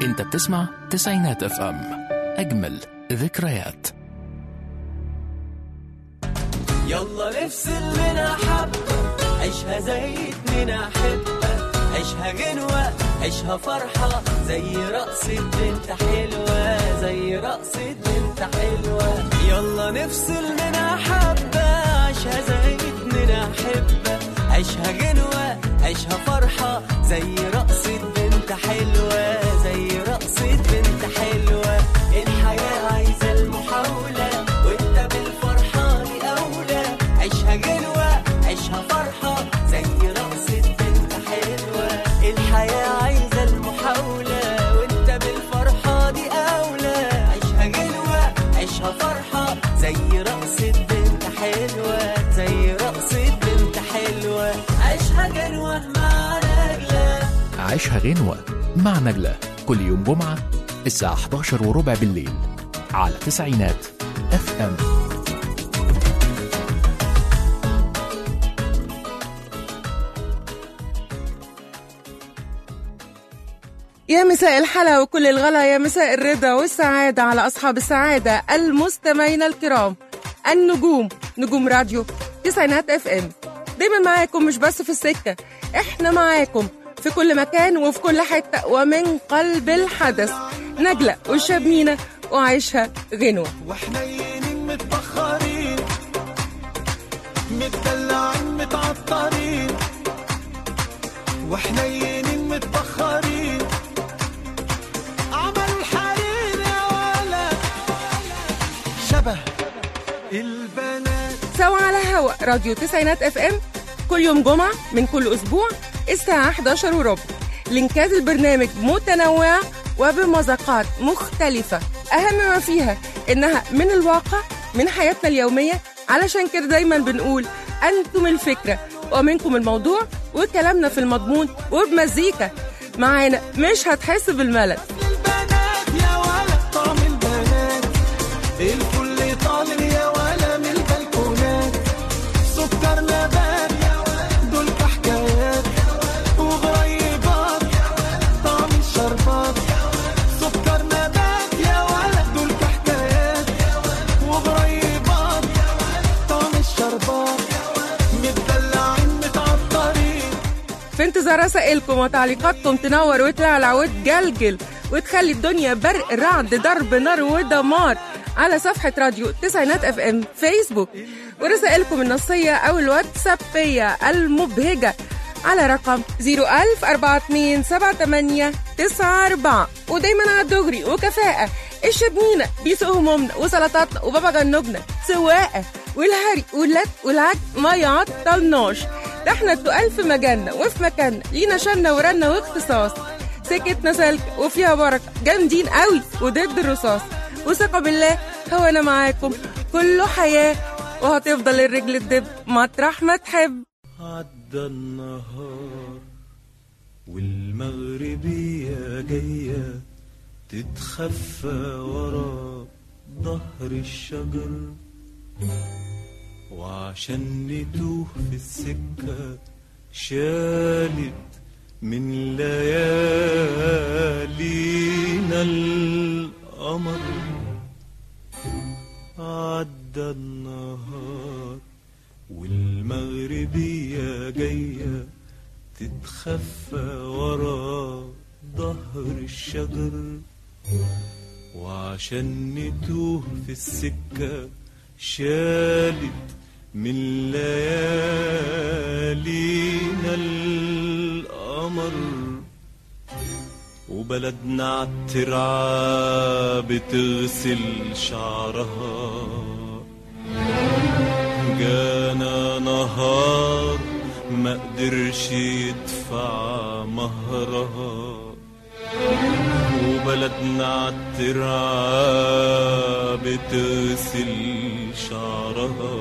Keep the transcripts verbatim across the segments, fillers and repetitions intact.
انت بتسمع تسعينات اف ام، اجمل ذكريات. يلا نفصل منها حبة، عيشها زي اتنين أحبة، عيشها غنوة، عيشها فرحة، زي رقصة بنت حلوة، زي رقصة بنت حلوة. يلا نفصل منها حبة، عيشها زي اتنين أحبة، عيشها غنوة، عيشها فرحة، زي رقصة بنت حلوة، زي رقصة بنت حلوة. الحياة عايزة المحاولة، وانت بالفرحة دي أولى، عيشها غنوة، عيشها فرحة، زي رقصة بنت حلوة. الحياة عايزة المحاولة، وانت بالفرحة دي أولى، عيشها غنوة، عيشها فرحة، زي رقصة بنت حلوة، زي رقصة بنت حلوة. عيشها غنوة مع نجلة، عيشها غنوة مع نجلة، كل يوم جمعة الساعة إحدى عشر وربع بالليل على تسعينات اف ام. يا مساء الحلا وكل الغلا، يا مساء الرضا والسعادة على أصحاب السعادة المستمعين الكرام، النجوم، نجوم راديو تسعينات اف ام. دايما معاكم، مش بس في السكة، احنا معاكم في كل مكان وفي كل حتة ومن قلب الحدث. نجلة وشابمينة وعيشها غنوة. وحنينين متبخرين، متدلعين متعطرين، وحنينين متبخرين، عملوا الحرير يا ولد شبه البنات. سوا على هوا راديو تسعينات اف ام كل يوم جمعة من كل أسبوع الساعة إحدى عشر وربع. لينكات البرنامج متنوعة وبمذاقات مختلفة، أهم ما فيها إنها من الواقع، من حياتنا اليومية. علشان كده دايما بنقول أنتم الفكرة ومنكم الموضوع، وكلامنا في المضمون وبمزيكا. معانا مش هتحس بالملل. البنات يا ولد طعم البنات، الكل طالب يا ولد من البلكونات، سكر نبات دول حكايات وغريبات، طعم الشربات، سكر نبات يا ولد دول حكايات وغريبات، طعم الشربات، متدلعين متعطرين. في انتظار رسائلكم وتعليقاتكم تنور وتلعلع وتجلجل وتخلي الدنيا برق رعد ضرب نار ودمار على صفحة راديو تسعينات اف ام فيسبوك، ورسائلكم النصية او الواتسابية المبهجة على رقم صفر ألف أربعة اتنين سبعة تمانية تسعة أربعة. ودايما على الدغري وكفاءة، الشبنينة بيسوق همومنا وسلطاتنا وبابا جنوبنا سواقة، والهري واللت والعج ما يعطلناش. ده احنا التقال في مجالنا وفي مكاننا، لينا شنة ورنة واختصاص، سكتنا سلك وفيها بركة، جامدين قوي وضد الرصاص، وثقة بالله هو انا معاكم، كله حياة وهتفضل الرجل تدب مطرح ما تحب. عدى النهار والمغربية جاية تتخفى ورا ظهر الشجر، وعشان نتوه في السكة شالت من ليالينا القمر. عدى النهار والمغربية جاية تتخفى ورا ظهر الشجر، وعشان نتوه في السكة شالت من ليالينا القمر. وبلدنا عالترعة بتغسل شعرها، جانا نهار ما قدرش يدفع مهرها. وبلدنا عالترعة بتغسل شعرها،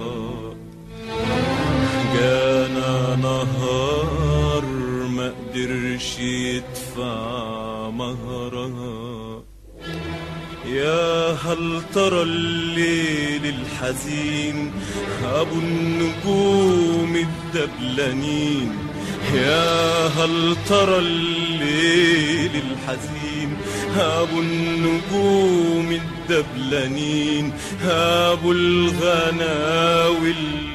جانا نهار ما قدرش يدفع مهرها. يا هل ترى الليل الحزين أبو النجوم الدبلانين، يا هل ترى الليل الحزين هابوا النجوم الدبلانين هابوا الغناوي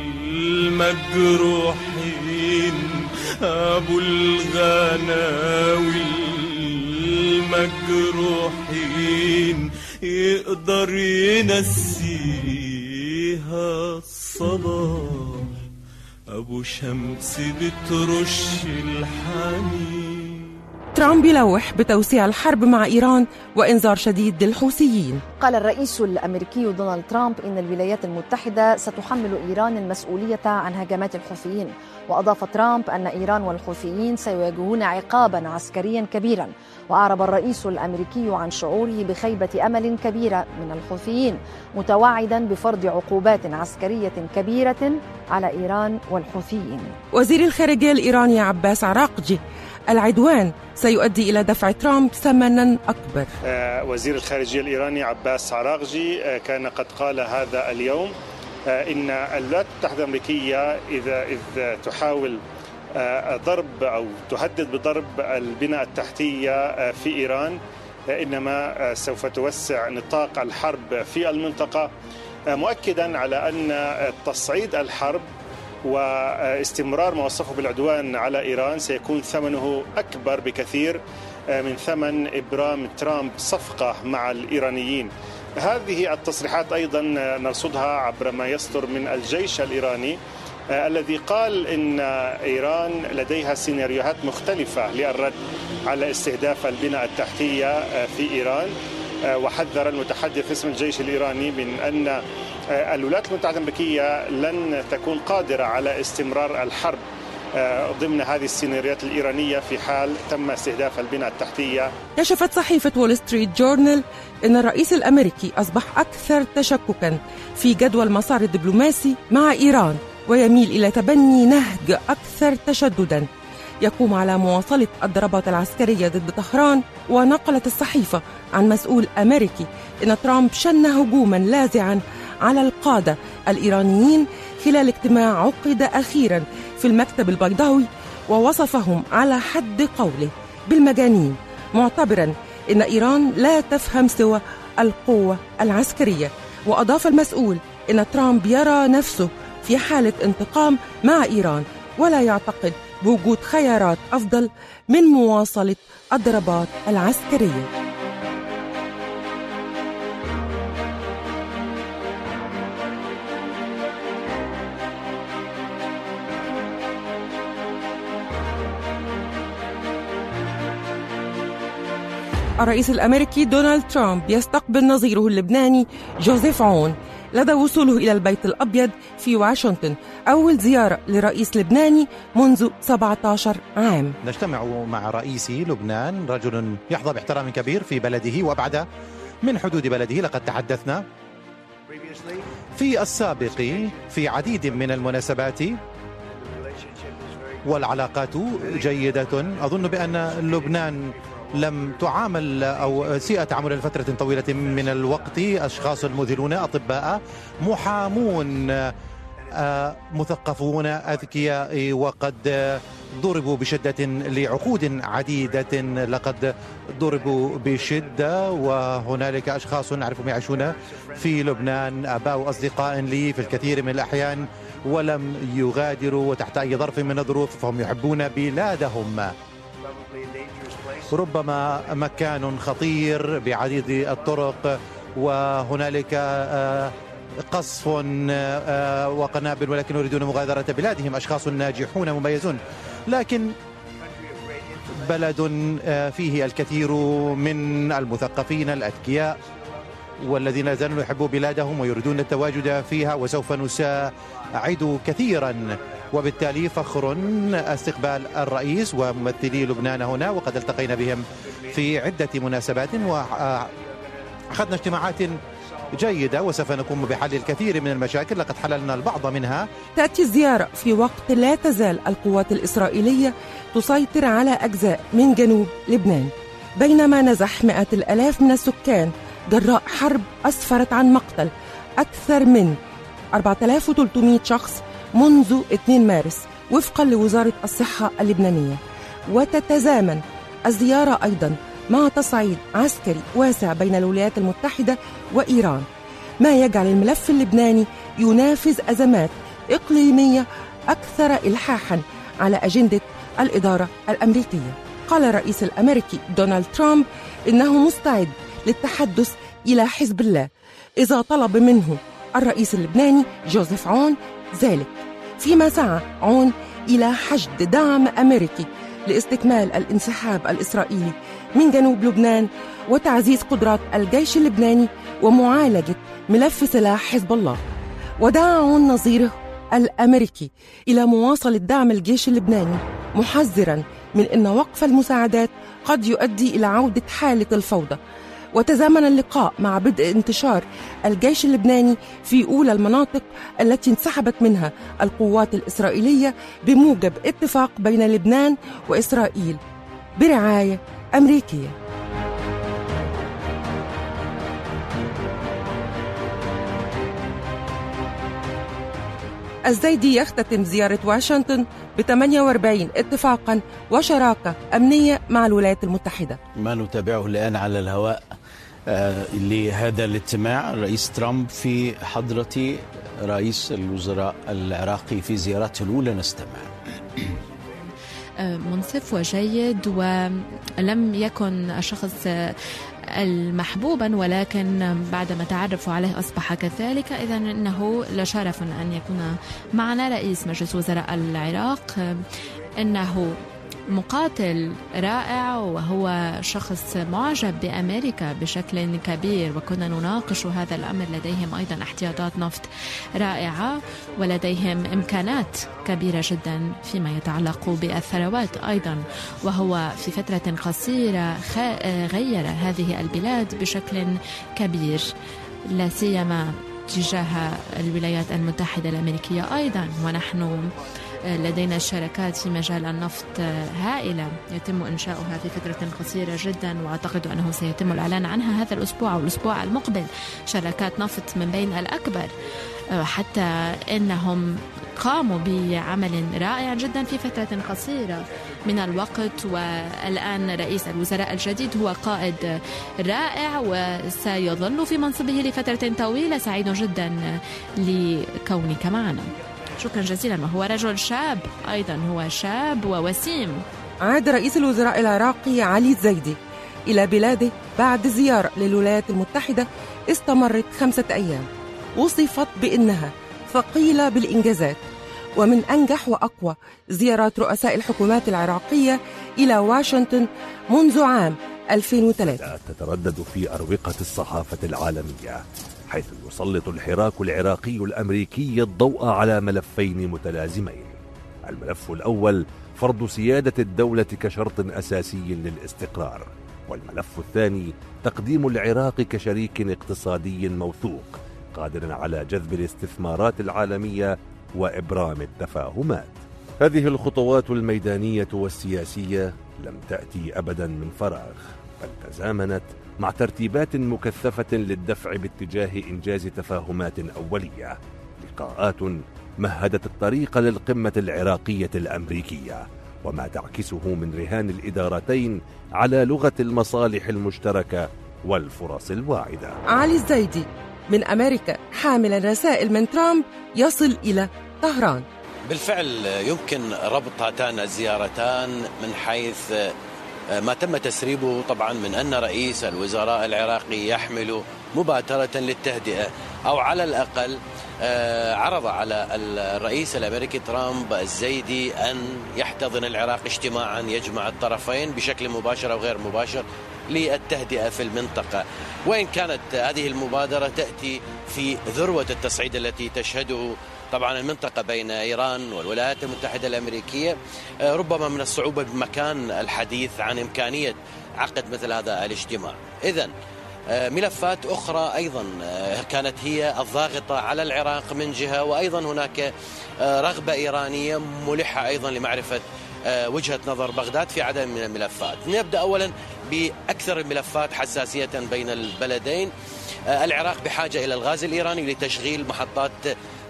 المجروحين هابوا الغناوي المجروحين يقدر ينسيها الصباح أبو شمس بترش الحنين. ترامب يلوح بتوسيع الحرب مع إيران وإنذار شديد للحوثيين. قال الرئيس الأمريكي دونالد ترامب إن الولايات المتحدة ستحمل إيران المسؤولية عن هجمات الحوثيين، وأضاف ترامب أن إيران والحوثيين سيواجهون عقابا عسكريا كبيرا. وأعرب الرئيس الأمريكي عن شعوره بخيبة أمل كبيرة من الحوثيين، متوعدا بفرض عقوبات عسكرية كبيرة على إيران والحوثيين. وزير الخارجية الإيراني عباس عراقجي: العدوان سيؤدي إلى دفع ترامب ثمنا أكبر. وزير الخارجية الإيراني عباس عراقجي كان قد قال هذا اليوم إن الولايات المتحدة الأمريكية إذا إذا تحاول ضرب أو تهدد بضرب البنى التحتية في إيران، إنما سوف توسع نطاق الحرب في المنطقة، مؤكدا على أن تصعيد الحرب واستمرار ما وصفه بالعدوان على إيران سيكون ثمنه أكبر بكثير من ثمن إبرام ترامب صفقة مع الإيرانيين. هذه التصريحات أيضا نرصدها عبر ما يصدر من الجيش الإيراني الذي قال إن إيران لديها سيناريوهات مختلفة للرد على استهداف البنى التحتية في إيران. وحذر المتحدث باسم الجيش الإيراني من أن الولايات المتحدة الأمريكية لن تكون قادرة على استمرار الحرب ضمن هذه السيناريوهات الإيرانية في حال تم استهداف البنى التحتية. كشفت صحيفة وول ستريت جورنال أن الرئيس الأمريكي أصبح أكثر تشككاً في جدوى المسار الدبلوماسي مع إيران، ويميل إلى تبني نهج أكثر تشدداً يقوم على مواصلة الضربات العسكرية ضد طهران. ونقلت الصحيفة عن مسؤول أمريكي أن ترامب شن هجوماً لاذعاً على القادة الإيرانيين خلال اجتماع عقد أخيراً في المكتب البيضاوي، ووصفهم على حد قوله بالمجانين، معتبراً أن إيران لا تفهم سوى القوة العسكرية. وأضاف المسؤول أن ترامب يرى نفسه في حالة انتقام مع إيران، ولا يعتقد بوجود خيارات أفضل من مواصلة الضربات العسكرية. الرئيس الأمريكي دونالد ترامب يستقبل نظيره اللبناني جوزيف عون لدى وصوله إلى البيت الأبيض في واشنطن، أول زيارة لرئيس لبناني منذ سبعة عشر عام. نجتمع مع رئيس لبنان، رجل يحظى باحترام كبير في بلده وأبعد من حدود بلده. لقد تحدثنا في السابق في عديد من المناسبات والعلاقات جيدة. أظن بأن لبنان لم تعامل أو سيء تعامل لفترة طويلة من الوقت، أشخاص مذهلون، أطباء، محامون، مثقفون، أذكياء، وقد ضربوا بشدة لعقود عديدة. لقد ضربوا بشدة، وهنالك أشخاص نعرفهم يعيشون في لبنان، آباء وأصدقاء لي في الكثير من الأحيان، ولم يغادروا وتحت أي ظرف من الظروف، فهم يحبون بلادهم. ربما مكان خطير بعديد الطرق، وهنالك قصف وقنابل، ولكن يريدون مغادرة بلادهم. أشخاص ناجحون مميزون، لكن بلد فيه الكثير من المثقفين الأذكياء والذين لا زالوا يحبوا بلادهم ويريدون التواجد فيها، وسوف نساعد كثيرا. وبالتالي فخر استقبال الرئيس وممثلي لبنان هنا، وقد التقينا بهم في عدة مناسبات وأخذنا اجتماعات جيدة، وسوف نقوم بحل الكثير من المشاكل. لقد حللنا البعض منها. تأتي الزيارة في وقت لا تزال القوات الإسرائيلية تسيطر على أجزاء من جنوب لبنان، بينما نزح مئات الآلاف من السكان جراء حرب أسفرت عن مقتل أكثر من أربعة آلاف وثلاثمئة شخص منذ اثنين مارس، وفقا لوزارة الصحة اللبنانية. وتتزامن الزيارة أيضا مع تصعيد عسكري واسع بين الولايات المتحدة وإيران، ما يجعل الملف اللبناني ينافس أزمات إقليمية أكثر إلحاحا على أجندة الإدارة الأمريكية. قال الرئيس الأمريكي دونالد ترامب إنه مستعد للتحدث إلى حزب الله إذا طلب منه الرئيس اللبناني جوزيف عون ذلك، فيما سعى عون إلى حشد دعم أمريكي لاستكمال الانسحاب الإسرائيلي من جنوب لبنان وتعزيز قدرات الجيش اللبناني ومعالجة ملف سلاح حزب الله. ودعا عون نظيره الأمريكي إلى مواصلة دعم الجيش اللبناني، محذرا من أن وقف المساعدات قد يؤدي إلى عودة حالة الفوضى. وتزامن اللقاء مع بدء انتشار الجيش اللبناني في أولى المناطق التي انسحبت منها القوات الإسرائيلية بموجب اتفاق بين لبنان وإسرائيل برعاية أمريكية. الزيدي يختتم زيارة واشنطن ب ثمانية وأربعين اتفاقا وشراكة أمنية مع الولايات المتحدة. ما نتابعه الآن على الهواء آه لهذا الاجتماع، الرئيس ترامب في حضرة رئيس الوزراء العراقي في زيارته الأولى. نستمع. منصف وجيد، ولم يكن الشخص المحبوبا، ولكن بعدما تعرفوا عليه أصبح كذلك. إذن إنه لشرف أن يكون معنا رئيس مجلس وزراء العراق. إنه مقاتل رائع، وهو شخص معجب بأمريكا بشكل كبير، وكنا نناقش هذا الأمر. لديهم أيضا احتياطات نفط رائعة، ولديهم إمكانات كبيرة جدا فيما يتعلق بالثروات أيضا، وهو في فترة قصيرة غير هذه البلاد بشكل كبير، لا سيما تجاه الولايات المتحدة الأمريكية أيضا. ونحن لدينا شركات في مجال النفط هائلة يتم إنشاؤها في فترة قصيرة جدا، وأعتقد أنه سيتم الإعلان عنها هذا الأسبوع أو الأسبوع المقبل. شركات نفط من بين الأكبر، حتى أنهم قاموا بعمل رائع جدا في فترة قصيرة من الوقت. والآن رئيس الوزراء الجديد هو قائد رائع وسيظل في منصبه لفترة طويلة. سعيد جدا لكونك معنا. شكرا جزيلا. وهو رجل شاب أيضا، هو شاب ووسيم. عاد رئيس الوزراء العراقي علي الزيدي إلى بلاده بعد زيارة للولايات المتحدة استمرت خمسة أيام، وصفت بأنها ثقيلة بالإنجازات، ومن أنجح وأقوى زيارات رؤساء الحكومات العراقية إلى واشنطن منذ عام ألفين وثلاثة. تتردد في أروقة الصحافة العالمية، حيث يسلط الحراك العراقي الأمريكي الضوء على ملفين متلازمين. الملف الأول فرض سيادة الدولة كشرط أساسي للاستقرار، والملف الثاني تقديم العراق كشريك اقتصادي موثوق قادر على جذب الاستثمارات العالمية وإبرام التفاهمات. هذه الخطوات الميدانية والسياسية لم تأتي أبدا من فراغ، بل تزامنت مع ترتيبات مكثفة للدفع باتجاه إنجاز تفاهمات أولية، لقاءات مهدت الطريق للقمة العراقية الأمريكية، وما تعكسه من رهان الإدارتين على لغة المصالح المشتركة والفرص الواعدة. علي الزيدي من أمريكا حاملا رسائل من ترامب يصل إلى طهران. بالفعل يمكن ربط هاتان الزيارتان من حيث ما تم تسريبه طبعا من أن رئيس الوزراء العراقي يحمل مبادرة للتهدئة، أو على الأقل عرض على الرئيس الأمريكي ترامب الزيدي أن يحتضن العراق اجتماعا يجمع الطرفين بشكل مباشر أو غير مباشر للتهدئة في المنطقة. وإن كانت هذه المبادرة تأتي في ذروة التصعيد التي تشهده طبعا المنطقة بين إيران والولايات المتحدة الأمريكية، ربما من الصعوبة بمكان الحديث عن إمكانية عقد مثل هذا الاجتماع. إذن ملفات أخرى أيضا كانت هي الضاغطة على العراق من جهة، وأيضا هناك رغبة إيرانية ملحة أيضا لمعرفة وجهة نظر بغداد في عدد من الملفات. نبدأ أولا بأكثر الملفات حساسية بين البلدين. العراق بحاجة إلى الغاز الإيراني لتشغيل محطات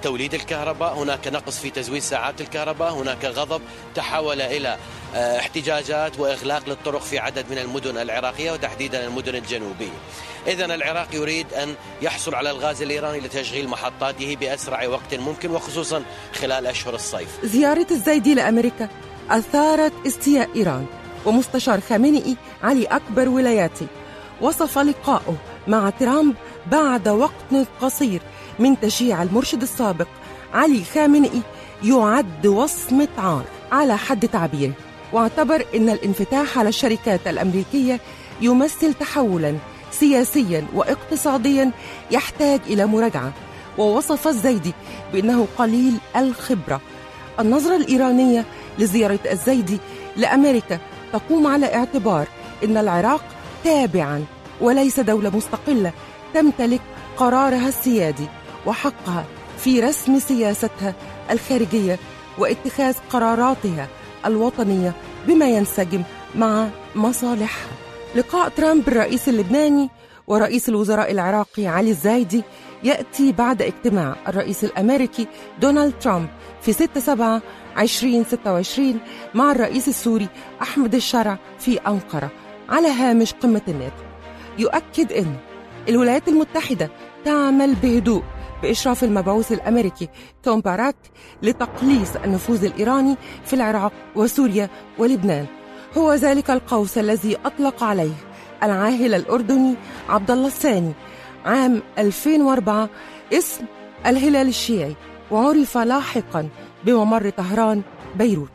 توليد الكهرباء، هناك نقص في تزويد ساعات الكهرباء، هناك غضب تحول إلى احتجاجات وإغلاق للطرق في عدد من المدن العراقية وتحديدا المدن الجنوبية. إذن العراق يريد أن يحصل على الغاز الإيراني لتشغيل محطاته بأسرع وقت ممكن، وخصوصا خلال أشهر الصيف. زيارة الزايدي لأمريكا أثارت استياء إيران، ومستشار خامنئي علي أكبر ولاياتي وصف لقاءه مع ترامب بعد وقت قصير من تشييع المرشد السابق علي خامنئي يعد وصمة عار على حد تعبيره، واعتبر أن الانفتاح على الشركات الأمريكية يمثل تحولاً سياسياً واقتصادياً يحتاج إلى مراجعة. ووصف الزايدي بأنه قليل الخبرة. النظرة الإيرانية لزيارة الزايدي لأمريكا تقوم على اعتبار أن العراق تابعاً وليس دولة مستقلة تمتلك قرارها السيادي وحقها في رسم سياستها الخارجية واتخاذ قراراتها الوطنية بما ينسجم مع مصالحها. لقاء ترامب الرئيس اللبناني ورئيس الوزراء العراقي علي الزايدي يأتي بعد اجتماع الرئيس الأمريكي دونالد ترامب في ستة سبعة ألفين وستة وعشرين مع الرئيس السوري أحمد الشرع في أنقرة على هامش قمة الناتو. يؤكد أن الولايات المتحدة تعمل بهدوء بإشراف المبعوث الأمريكي توم باراك لتقليص النفوذ الإيراني في العراق وسوريا ولبنان. هو ذلك القوس الذي أطلق عليه العاهل الأردني عبد الله الثاني عام ألفين وأربعة اسم الهلال الشيعي، وعرف لاحقا بممر طهران بيروت.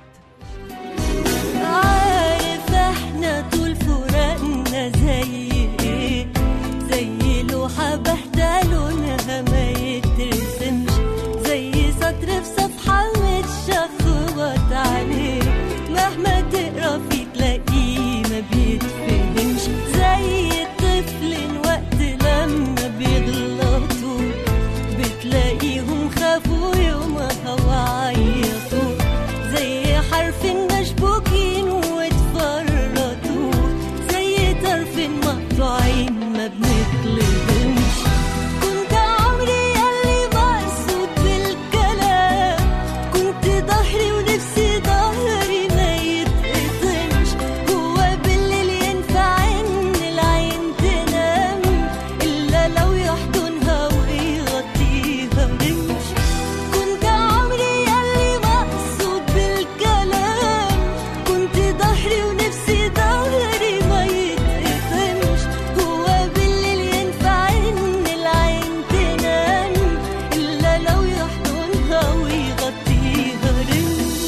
عارف احنا طول فراقنا زي ايه، زي لوحة باهتة لونها ما يترسمش، زي سطر في صفحة متشخبط عليه، مهما تقرا فيه تلاقيه ما بيتفهمش، زي الطفل وقت لما بيغلطوا بتلاقيهم خافوا يومها وعيطوا، زي حرف مشبوكين واتفرطوا، زي طرف مقطوعين ما بنطلبهمش. كنت عمري ياللي مقصود بالكلام، كنت ظهري ونفسي ظهري ما يتقطمش، هو بالليل ينفع ان العين تنام الا لو يحضنها ويغطيها رمش. كنت عمري ياللي مقصود بالكلام، كنت ظهري ونفسي ظهري ما يتقطمش، هو بالليل ينفع ان العين تنام الا لو يحضنها ويغطيها رمش.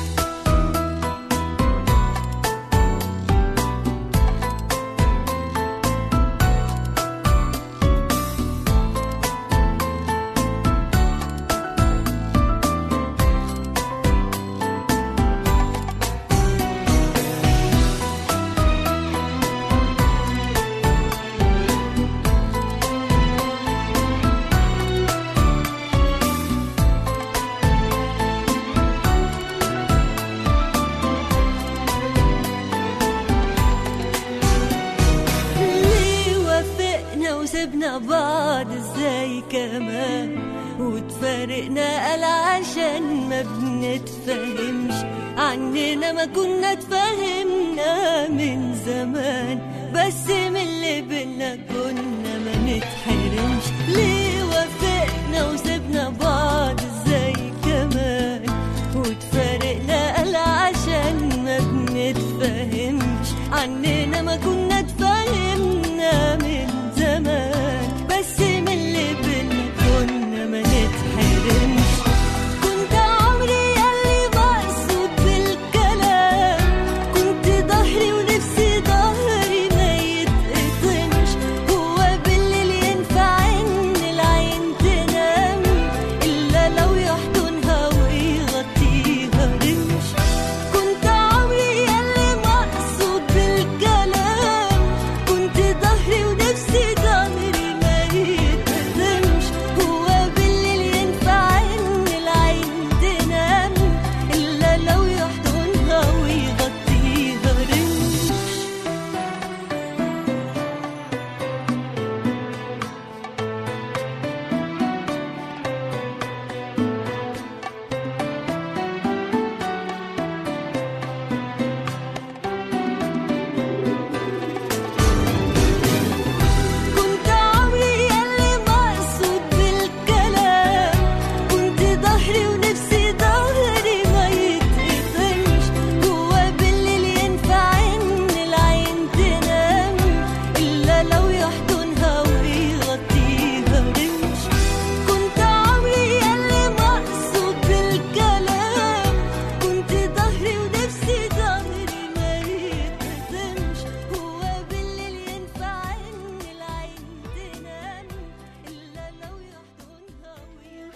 ليه وافقنا وسبنا بعض ازاي كمان، وتفارقنا قال عشان ما بنتفهمش، عننا ما كنا اتفهمنا من زمان، بس من اللي بينا كنا ما نتحرمش. ليه وافقنا وسبنا بعض ازاي كمان، وتفارقنا قال عشان ما بنتفهمش، عننا ما كنا اتفهمنا من زمان، بس من اللي بينا كنا ما نتحرمش. كنت عمري ياللي مقصود بالكلام، كنت ظهري ونفسي ظهري ما يتقطمش، هو بالليل ينفع ان العين تنام الا لو يحضنها ويغطيها رمش. كنت عمري ياللي مقصود بالكلام،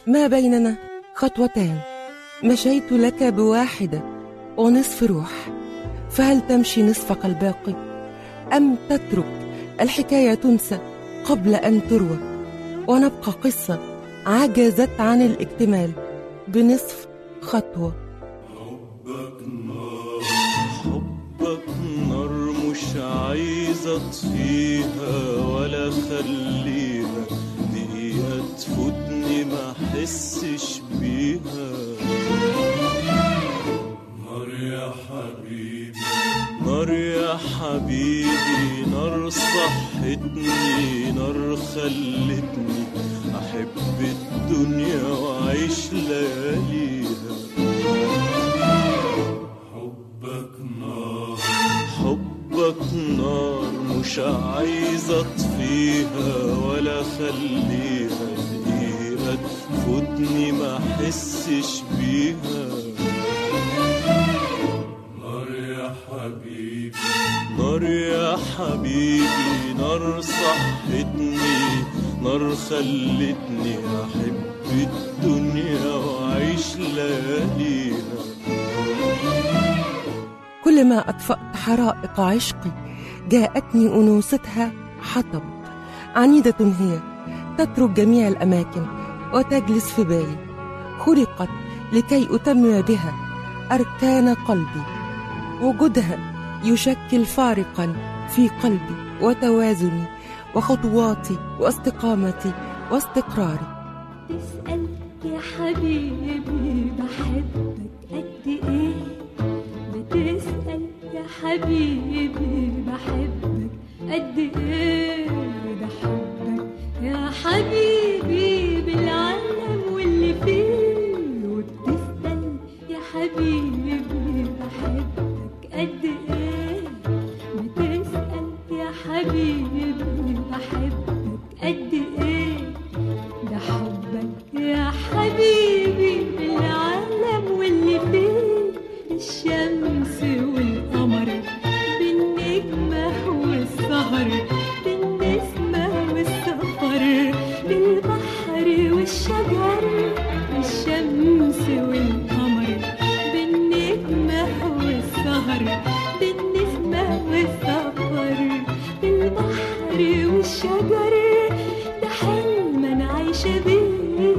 ما بيننا خطوتان، مشيت لك بواحدة ونصف روح، فهل تمشي نصفك الباقي أم تترك الحكاية تنسى قبل أن تروى، ونبقى قصة عجزت عن الاكتمال بنصف خطوة. حبك نار، حبك نار مش عايزة اطفيها ولا خليها دقيقة تفوتني ما احسش بيها. نار يا حبيبي، نار يا حبيبي، نار صحتني، نار خلتني أحب الدنيا وأعيش لياليها. حبك نار، حبك نار مش عايزة أطفيها ولا خليها دقيقة تفوتني ما أحسش بيها. نار يا حبيبي، نار يا حبيبي، نار صحتني، نار خلتني أحب الدنيا وأعيش لياليها. كلما أطفأت حرائق عشقي جاءتني أنوثتها حطب، عنيدة هي تترك جميع الأماكن وتجلس في بالي، خلقت لكي أتمم بها أركان قلبي. وجودها يشكل فارقا في قلبي وتوازني وخطواتي واستقامتي واستقراري. تسأل يا حبيبي بحبك قد ايه، بتسأل يا حبيبي بحبك قد ايه، ده حبك يا حبيبي بالعالم واللي فيه. وبتسأل يا حبيبي بحبك قد ايه، بتسأل يا حبيبي بحبك قد ايه، ده حبك يا حبيبي بالعالم واللي فيه. الشمس والقمر بالنجمة والسهر، بالنسمة والسفر، بالبحر والشجر. الشمس والقمر بالنجمة والسهر، بالنسمة والسفر، بالبحر والشجر. ده حلم أنا عايشة بيه.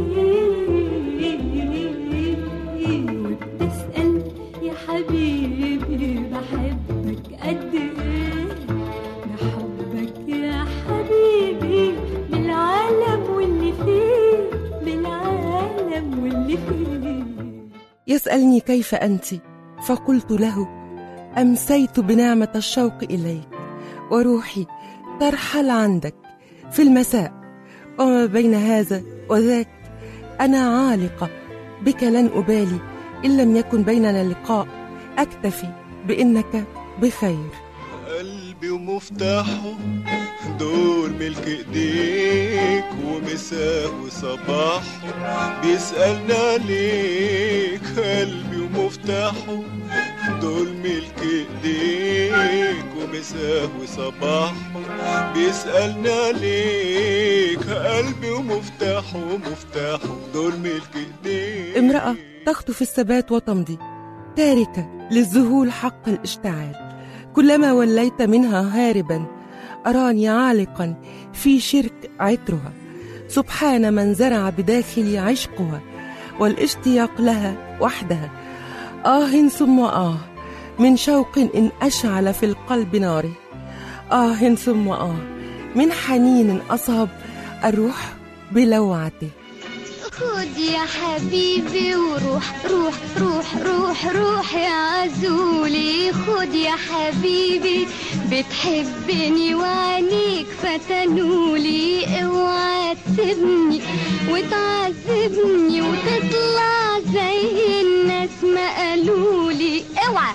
وبتسأل يا حبيبي بحبك قد ايه، بحبك يا حبيبي بالعالم واللي فيه، بالعالم واللي فيه. يسألني كيف أنت، فقلت له أمسيت بنعمة الشوق إليك، وروحي ترحل عندك في المساء، وما بين هذا وذاك أنا عالقة بك، لن أبالي إن لم يكن بيننا لقاء، أكتفي بإنك بخير. قلبي ومفتاحه دول ملك ايديك، ومساه وصباحه بيسألنا ليك. قلبي ومفتاحه دول ملك ايديك، ومساه وصباحه بيسألنا ليك. قلبي ومفتاحه مفتاحه دول ملك ايديك. امرأة تخطف الثبات وتمضي، تاركة للذهول حق الاشتعال. كلما وليت منها هاربا أراني عالقا في شرك عطرها. سبحان من زرع بداخلي عشقها والاشتياق لها وحدها. آه ثم آه من شوق إن أشعل في القلب ناري. آه ثم آه من حنين أصاب الروح بلوعته. خد يا حبيبي وروح روح روح روح روح يا عزولي. خد يا حبيبي بتحبني وعينيك فتنولي. اوعى تسيبني وتعذبني وتطلع زي الناس ما قالولي. اوعى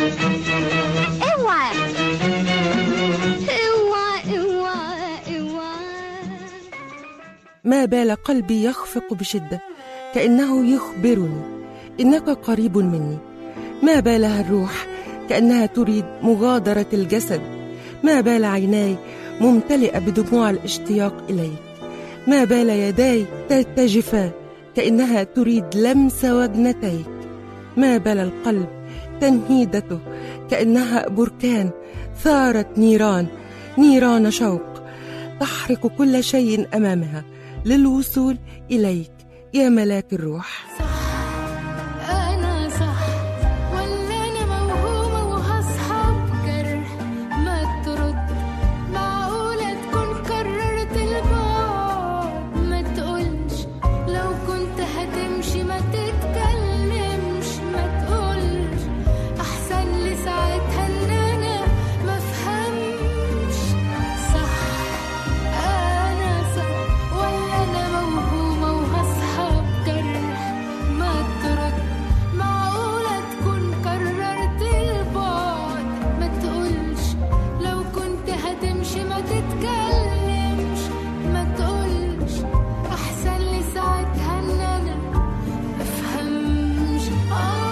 اوعى اوعى اوعى اوعى. ما بال قلبي يخفق بشدة كأنه يخبرني إنك قريب مني. ما بالها الروح كأنها تريد مغادرة الجسد. ما بال عيناي ممتلئة بدموع الاشتياق إليك. ما بال يداي ترتجفا كأنها تريد لمس وجنتيك. ما بلى القلب تنهيدته، كأنها بركان ثارت نيران نيران شوق تحرق كل شيء أمامها للوصول إليك يا ملاك الروح. أنا صح ولا أنا موهومة وهصحى بجرح ما ترد؟ معقولة تكون قررت البعد؟ ما تقولش لو كنت هتمشي ما تتكلمش، ما تقولش أحسن لي ساعتها إن أنا ما أفهمش. صح أنا صح ولا أنا موهومة وهصحى بجرح ما ترد؟ معقولة تكون قررت البعد؟ ما تقولش لو كنت هتمشي ما تتكلمش، ما تقولش أحسن لي ساعتها إن أنا ما أفهمش. آه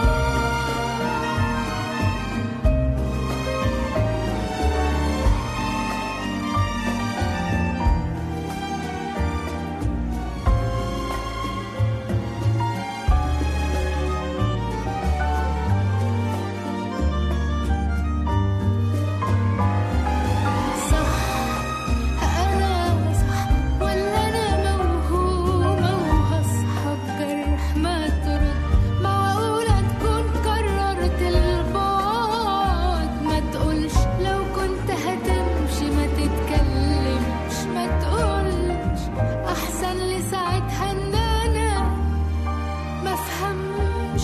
صح أنا صح ولا أنا موهومة وهصحى بجرح ما ترد؟ معقولة تكون قررت البعد؟ ما تقولش لو كنت هتمشي ما تتكلمش، ما تقولش أحسن لي ساعتها إن أنا ما أفهمش.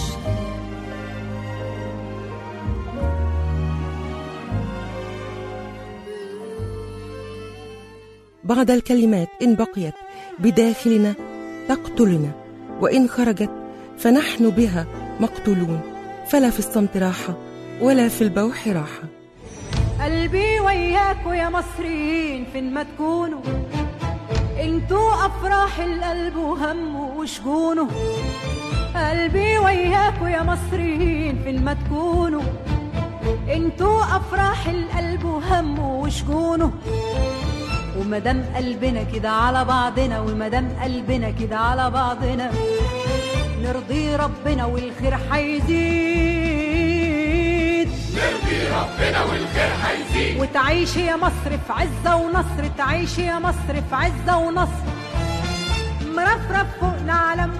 بعض الكلمات إن بقيت بداخلنا تقتلنا، وإن خرجت فنحن بها مقتولون، فلا في الصمت راحة ولا في البوح راحة. قلبي وياكوا يا مصريين فين ما تكونوا، انتوا افراح القلب وهمه وشجونه. قلبي وياكوا يا مصريين فين ما تكونوا، انتوا افراح القلب وهمه وشجونه. ومدام قلبنا كده على بعضنا، ومدام قلبنا كده على بعضنا، نرضي ربنا والخير حيزيد، نرضي ربنا والخير حيزيد. وتعيش يا مصر في عزة ونصر، تعيش يا مصر في عزة ونصر، مرفرف فوقنا علم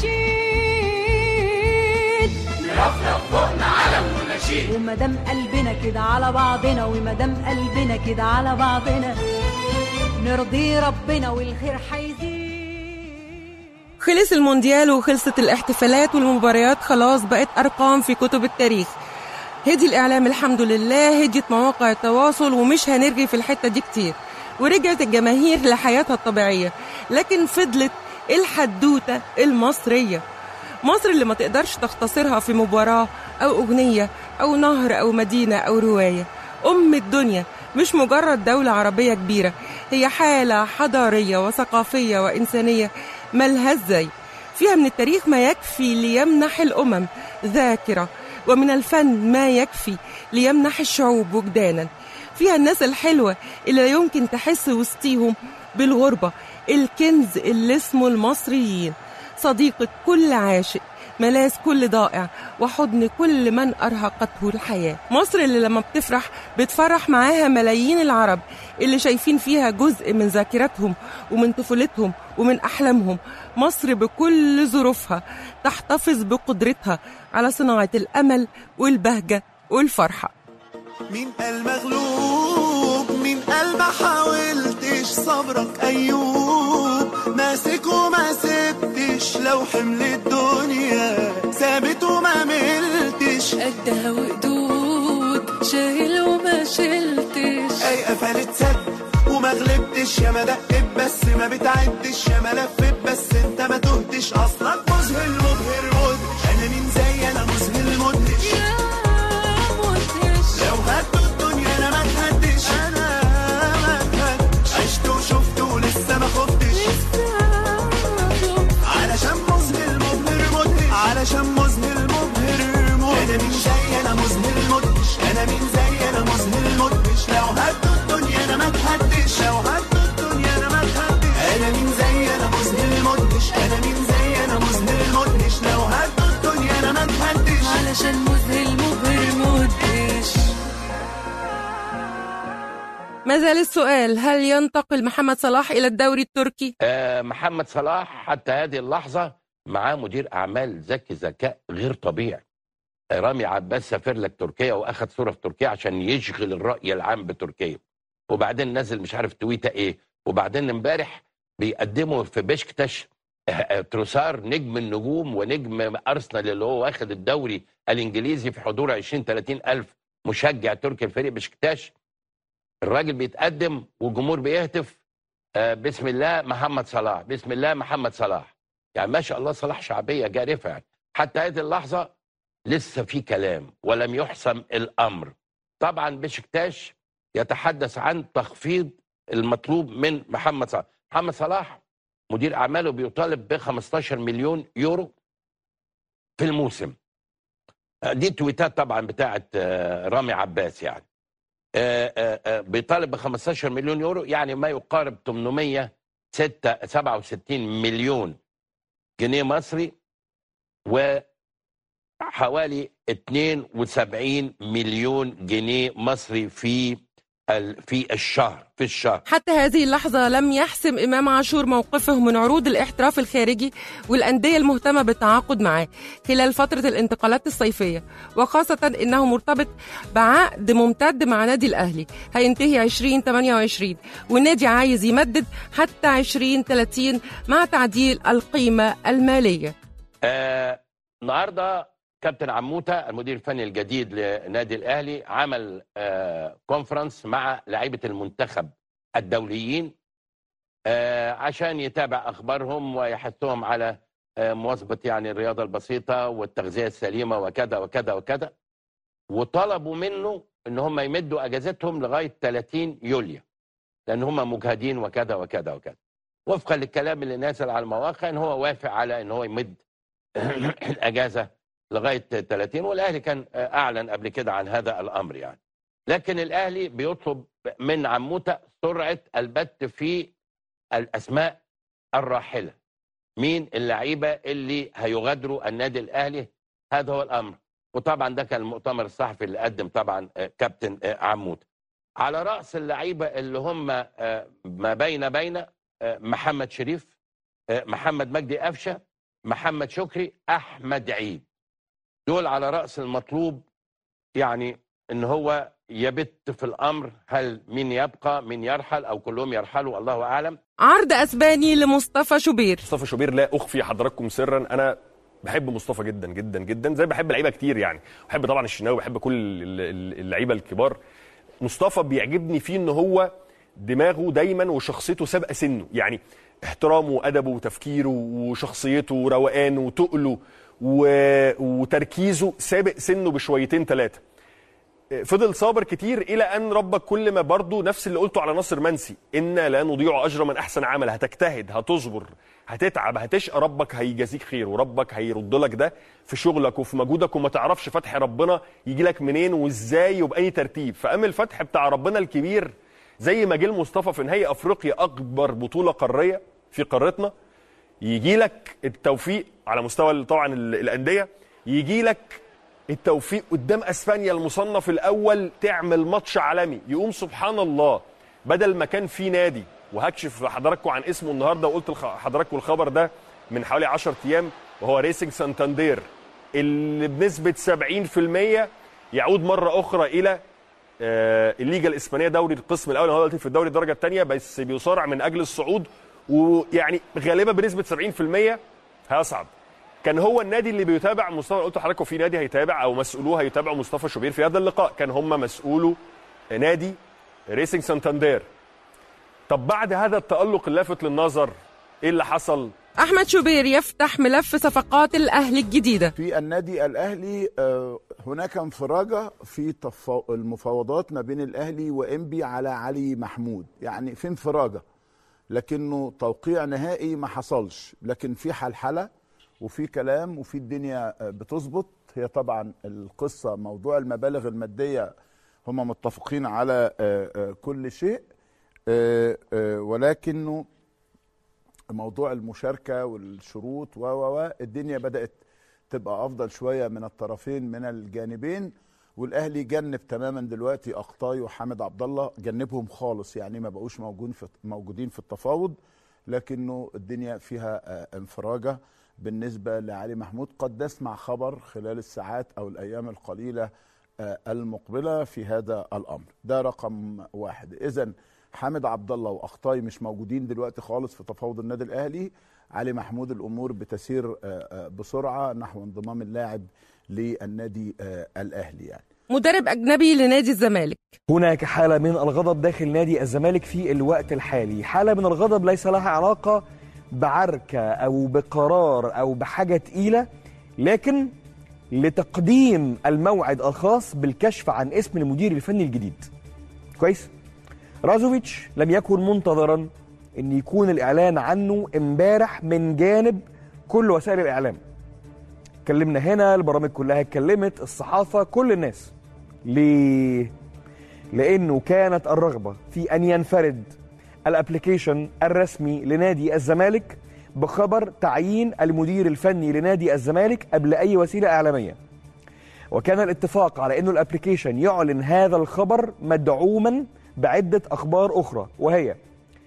ونشيد، مرفرف فوقنا علم ونشيد. ومدام قلبنا كده على بعضنا، ومدام قلبنا كده على بعضنا، نرضي ربنا والخير حيزيد. خلص المونديال وخلصت الاحتفالات والمباريات، خلاص بقت أرقام في كتب التاريخ. هدي الإعلام الحمد لله، هديت مواقع التواصل، ومش هنرجي في الحتة دي كتير، ورجعت الجماهير لحياتها الطبيعية. لكن فضلت الحدوتة المصرية، مصر اللي ما تقدرش تختصرها في مباراة أو أغنية أو نهر أو مدينة أو رواية. أم الدنيا مش مجرد دولة عربية كبيرة، هي حالة حضارية وثقافية وإنسانية ملهاش زي. فيها من التاريخ ما يكفي ليمنح الأمم ذاكرة، ومن الفن ما يكفي ليمنح الشعوب وجدانا. فيها الناس الحلوة اللي لا يمكن تحس وسطيهم بالغربة، الكنز اللي اسمه المصريين، صديقة كل عاشق، ملاذ كل ضائع، وحضن كل من أرهقته الحياة. مصر اللي لما بتفرح بتفرح معاها ملايين العرب اللي شايفين فيها جزء من ذاكرتهم ومن طفولتهم ومن أحلامهم. مصر بكل ظروفها تحتفظ بقدرتها على صناعة الأمل والبهجة والفرحة. مين قال مغلوب، مين قال ما حاولتش، صبرك أيوب ماسك وما سبتش، لو حمل الدنيا ثابت وما ملتش، قدها وقدود شايل وما شلتش، أي قفلت سد وما غلبتش، يا ما دقت بس ما بتعدش، يا ما لفت بس انت ما تهتش، أصلك مذهل مبهر مدهش، أنا مين زي أنا مذهل مدهش، يا مدهش. لو هدوا الدنيا أنا ما تهدش، أنا ما تهدش، عشت وشفت ولسه ما خفتش، علشان مذهل مبهر مدهش، علشان مذهل مبهر مدهش، أنا مين زي أنا مذهل مدهش، أنا مين زي أنا مذهل مدهش، لو هدوا الدنيا أنا ما تهدش، لو هدوا الدنيا أنا ما تهدش، أنا مين زي أنا مذهل مدهش، أنا مين زي أنا مذهل ما زال السؤال، هل ينتقل محمد صلاح إلى الدوري التركي؟ آه محمد صلاح حتى هذه اللحظة معاه مدير أعمال ذكي ذكاء غير طبيعي. آه رامي عباس سافر لك تركيا وأخذ صورة في تركيا عشان يشغل الرأي العام بتركيا، وبعدين نزل مش عارف تويتة إيه، وبعدين امبارح بيقدموا في بشكتش آه تروسار نجم النجوم ونجم أرسنال اللي هو واخد الدوري الإنجليزي في حضور عشرين ثلاثين ألف مشجع تركي الفريق بشكتاش. الراجل بيتقدم والجمهور بيهتف آه بسم الله محمد صلاح، بسم الله محمد صلاح. يعني ما شاء الله صلاح شعبية جارفة. يعني حتى هذه اللحظة لسه في كلام ولم يحسم الأمر. طبعا بشكتاش يتحدث عن تخفيض المطلوب من محمد صلاح. محمد صلاح مدير أعماله بيطالب ب خمستاشر مليون يورو في الموسم. آه دي تويتات طبعا بتاعت آه رامي عباس. يعني آآ آآ بيطالب ب خمستاشر مليون يورو، يعني ما يقارب ثمانمائة وسبعة وستين مليون جنيه مصري، وحوالي اثنين وسبعين مليون جنيه مصري في في الشهر في الشهر. حتى هذه اللحظة لم يحسم إمام عاشور موقفه من عروض الاحتراف الخارجي والأندية المهتمة بالتعاقد معه خلال فترة الانتقالات الصيفية، وخاصة إنه مرتبط بعقد ممتد مع نادي الأهلي هينتهي عشرين ثمانية وعشرين، والنادي عايز يمدد حتى عشرين ثلاثين مع تعديل القيمة المالية. آه النهارده كابتن عموتة المدير الفني الجديد لنادي الأهلي عمل آه كونفرنس مع لاعيبة المنتخب الدوليين آه عشان يتابع أخبارهم ويحثهم على آه مواظبة يعني الرياضة البسيطة والتغذية السليمة وكذا وكذا وكذا، وطلبوا منه إن هم يمدوا أجازتهم لغاية ثلاثين يوليو لأن هم مجهدين وكذا وكذا وكذا. وفقا للكلام اللي نازل على المواقع إن هو وافق على إن هو يمد الأجازة لغايه ثلاثين، والاهلي كان اعلن قبل كده عن هذا الامر. يعني لكن الاهلي بيطلب من عموتة سرعه البت في الاسماء الراحله، مين اللعيبه اللي هيغادروا النادي الاهلي، هذا هو الامر. وطبعا ده كان المؤتمر الصحفي اللي قدم طبعا كابتن عموتة. على راس اللعيبه اللي هم ما بين بين محمد شريف، محمد مجدي قفشه، محمد شكري، احمد عيد، دول على رأس المطلوب. يعني ان هو يبت في الامر، هل مين يبقى مين يرحل او كلهم يرحلوا الله اعلم. عرض اسباني لمصطفى شوبير. مصطفى شوبير لا اخفي حضراتكم سرا، انا بحب مصطفى جدا جدا جدا زي بحب لعيبه كتير. يعني بحب طبعا الشناوي، بحب كل اللعيبه الكبار. مصطفى بيعجبني فيه ان هو دماغه دايما وشخصيته سابقه سنه، يعني احترامه وادبه وتفكيره وشخصيته وروقانه وتقله وتركيزه سابق سنه بشويتين ثلاثه. فضل صابر كتير الى ان ربك كل ما برضه نفس اللي قلته على ناصر منسي، انا لا نضيع اجر من احسن عمل. هتجتهد، هتصبر، هتتعب، هتشقى، ربك هيجازيك خير وربك هيرد لك ده في شغلك وفي مجهودك، وما تعرفش فتح ربنا يجي لك منين وازاي وباي ترتيب. فقام الفتح بتاع ربنا الكبير زي ما جه المصطفى في نهائي افريقيا اكبر بطوله قاريه في قارتنا، يجي لك التوفيق على مستوى طبعا الانديه، يجي لك التوفيق قدام اسبانيا المصنف الاول تعمل ماتش عالمي، يقوم سبحان الله بدل ما كان في نادي، وهكشف لحضراتكم عن اسمه النهارده وقلت لحضراتكم الخبر ده من حوالي عشرة ايام، وهو ريسنج سانتاندير اللي بنسبه سبعين في المية يعود مره اخرى الى الليجا الاسبانيه دوري القسم الاول. هو دلوقتي في الدوري الدرجه الثانيه بس بيصارع من اجل الصعود، ويعني غالبا بنسبه سبعين في المية هيصعد. كان هو النادي اللي بيتابع مصطفى، قلت لحضراتكم في نادي هيتابع او مسؤولوه هيتابعوا مصطفى شوبير في هذا اللقاء، كان هم مسؤوله نادي ريسنج سانتاندير. طب بعد هذا التألق اللافت للنظر ايه اللي حصل؟ احمد شوبير يفتح ملف صفقات الاهلي الجديده. في النادي الاهلي هناك انفراجه في المفاوضات ما بين الاهلي وانبي على علي محمود، يعني في انفراجه لكنه توقيع نهائي ما حصلش، لكن في حلحله وفي كلام وفي الدنيا بتظبط. هي طبعا القصه موضوع المبالغ الماديه هم متفقين على كل شيء، ولكنه موضوع المشاركه والشروط و و الدنيا بدات تبقى افضل شويه من الطرفين من الجانبين، والاهلي جنب تماما دلوقتي اقطاي وحامد عبد الله، جنبهم خالص يعني ما بقوش موجودين في موجودين في التفاوض، لكنه الدنيا فيها انفراجه بالنسبه لعلي محمود. قد نسمع خبر خلال الساعات او الايام القليله المقبله في هذا الامر. ده رقم واحد. اذا حامد عبد الله واقطاي مش موجودين دلوقتي خالص في تفاوض النادي الاهلي. علي محمود الامور بتسير بسرعه نحو انضمام اللاعب للنادي الاهلي. يعني مدرب اجنبي لنادي الزمالك. هناك حاله من الغضب داخل نادي الزمالك في الوقت الحالي، حاله من الغضب ليس لها علاقه بعركه او بقرار او بحاجه تقيله، لكن لتقديم الموعد الخاص بالكشف عن اسم المدير الفني الجديد. كويس؟ رازوفيتش لم يكن منتظرا ان يكون الاعلان عنه امبارح من جانب كل وسائل الاعلام. اتكلمنا هنا، البرامج كلها اتكلمت، الصحافه، كل الناس. ليه؟ لانه كانت الرغبه في ان ينفرد الابليكيشن الرسمي لنادي الزمالك بخبر تعيين المدير الفني لنادي الزمالك قبل اي وسيله اعلاميه. وكان الاتفاق على انه الابليكيشن يعلن هذا الخبر مدعوما بعده اخبار اخرى، وهي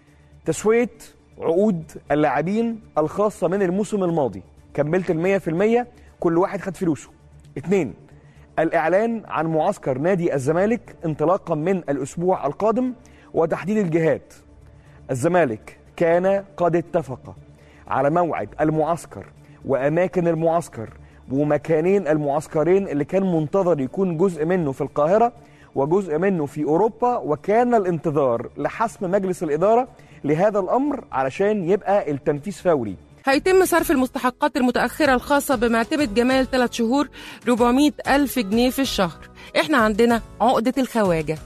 تسويه عقود اللاعبين الخاصه من الموسم الماضي، كملت المية في المية، كل واحد خد فلوسه. اثنين، الاعلان عن معسكر نادي الزمالك انطلاقا من الاسبوع القادم وتحديد الجهات. الزمالك كان قد اتفق على موعد المعسكر واماكن المعسكر ومكانين المعسكرين اللي كان منتظر يكون جزء منه في القاهره وجزء منه في اوروبا، وكان الانتظار لحسم مجلس الاداره لهذا الامر علشان يبقى التنفيذ فوري. هيتم صرف المستحقات المتأخرة الخاصة بمعتمد جمال ثلاث شهور أربعمائة ألف جنيه في الشهر. احنا عندنا عقدة الخواجة.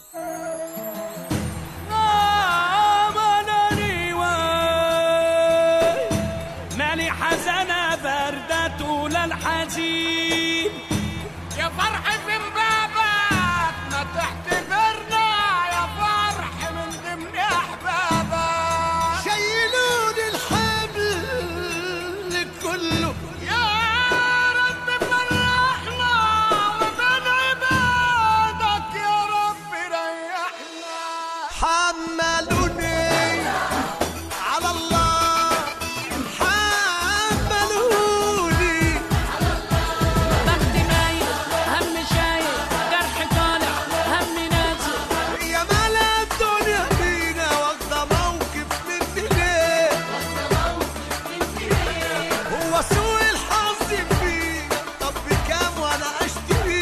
مالي حزنة بردة طول الحزين، يا فرح في مبابك ما تحتفرنا، يا فرح من ضمن أحبابك شيلوني الحبل كله، يا رب فرحنا ومن عبادك يا رب ريحنا. حملوني على الله،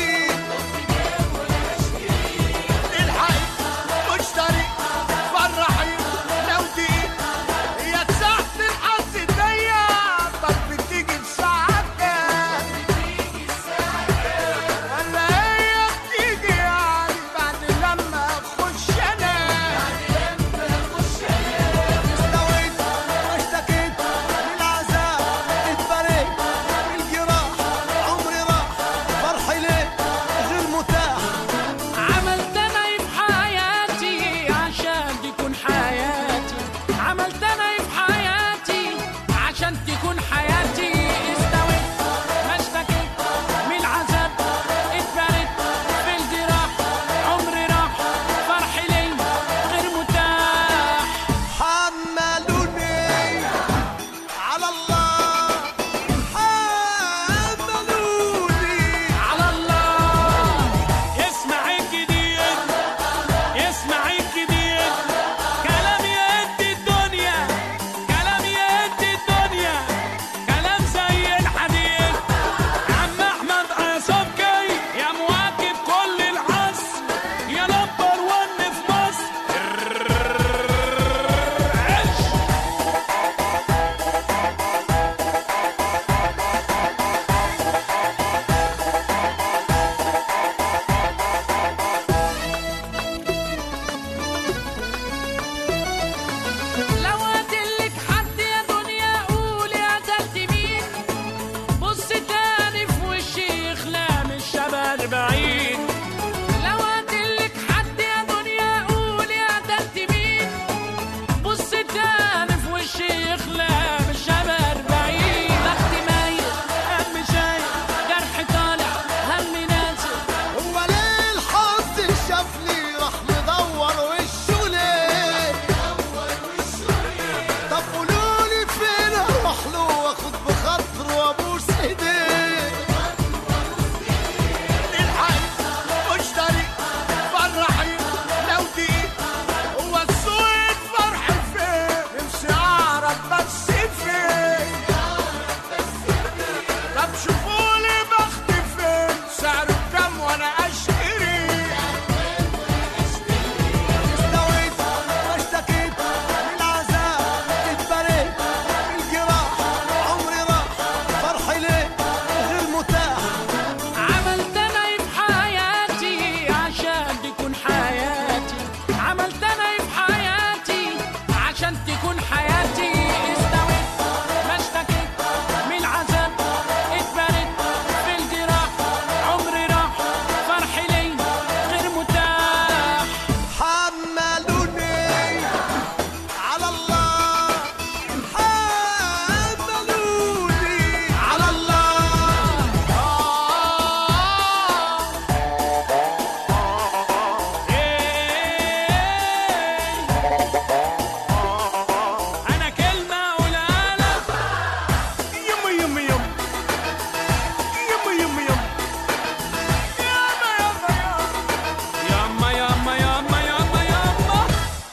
فرح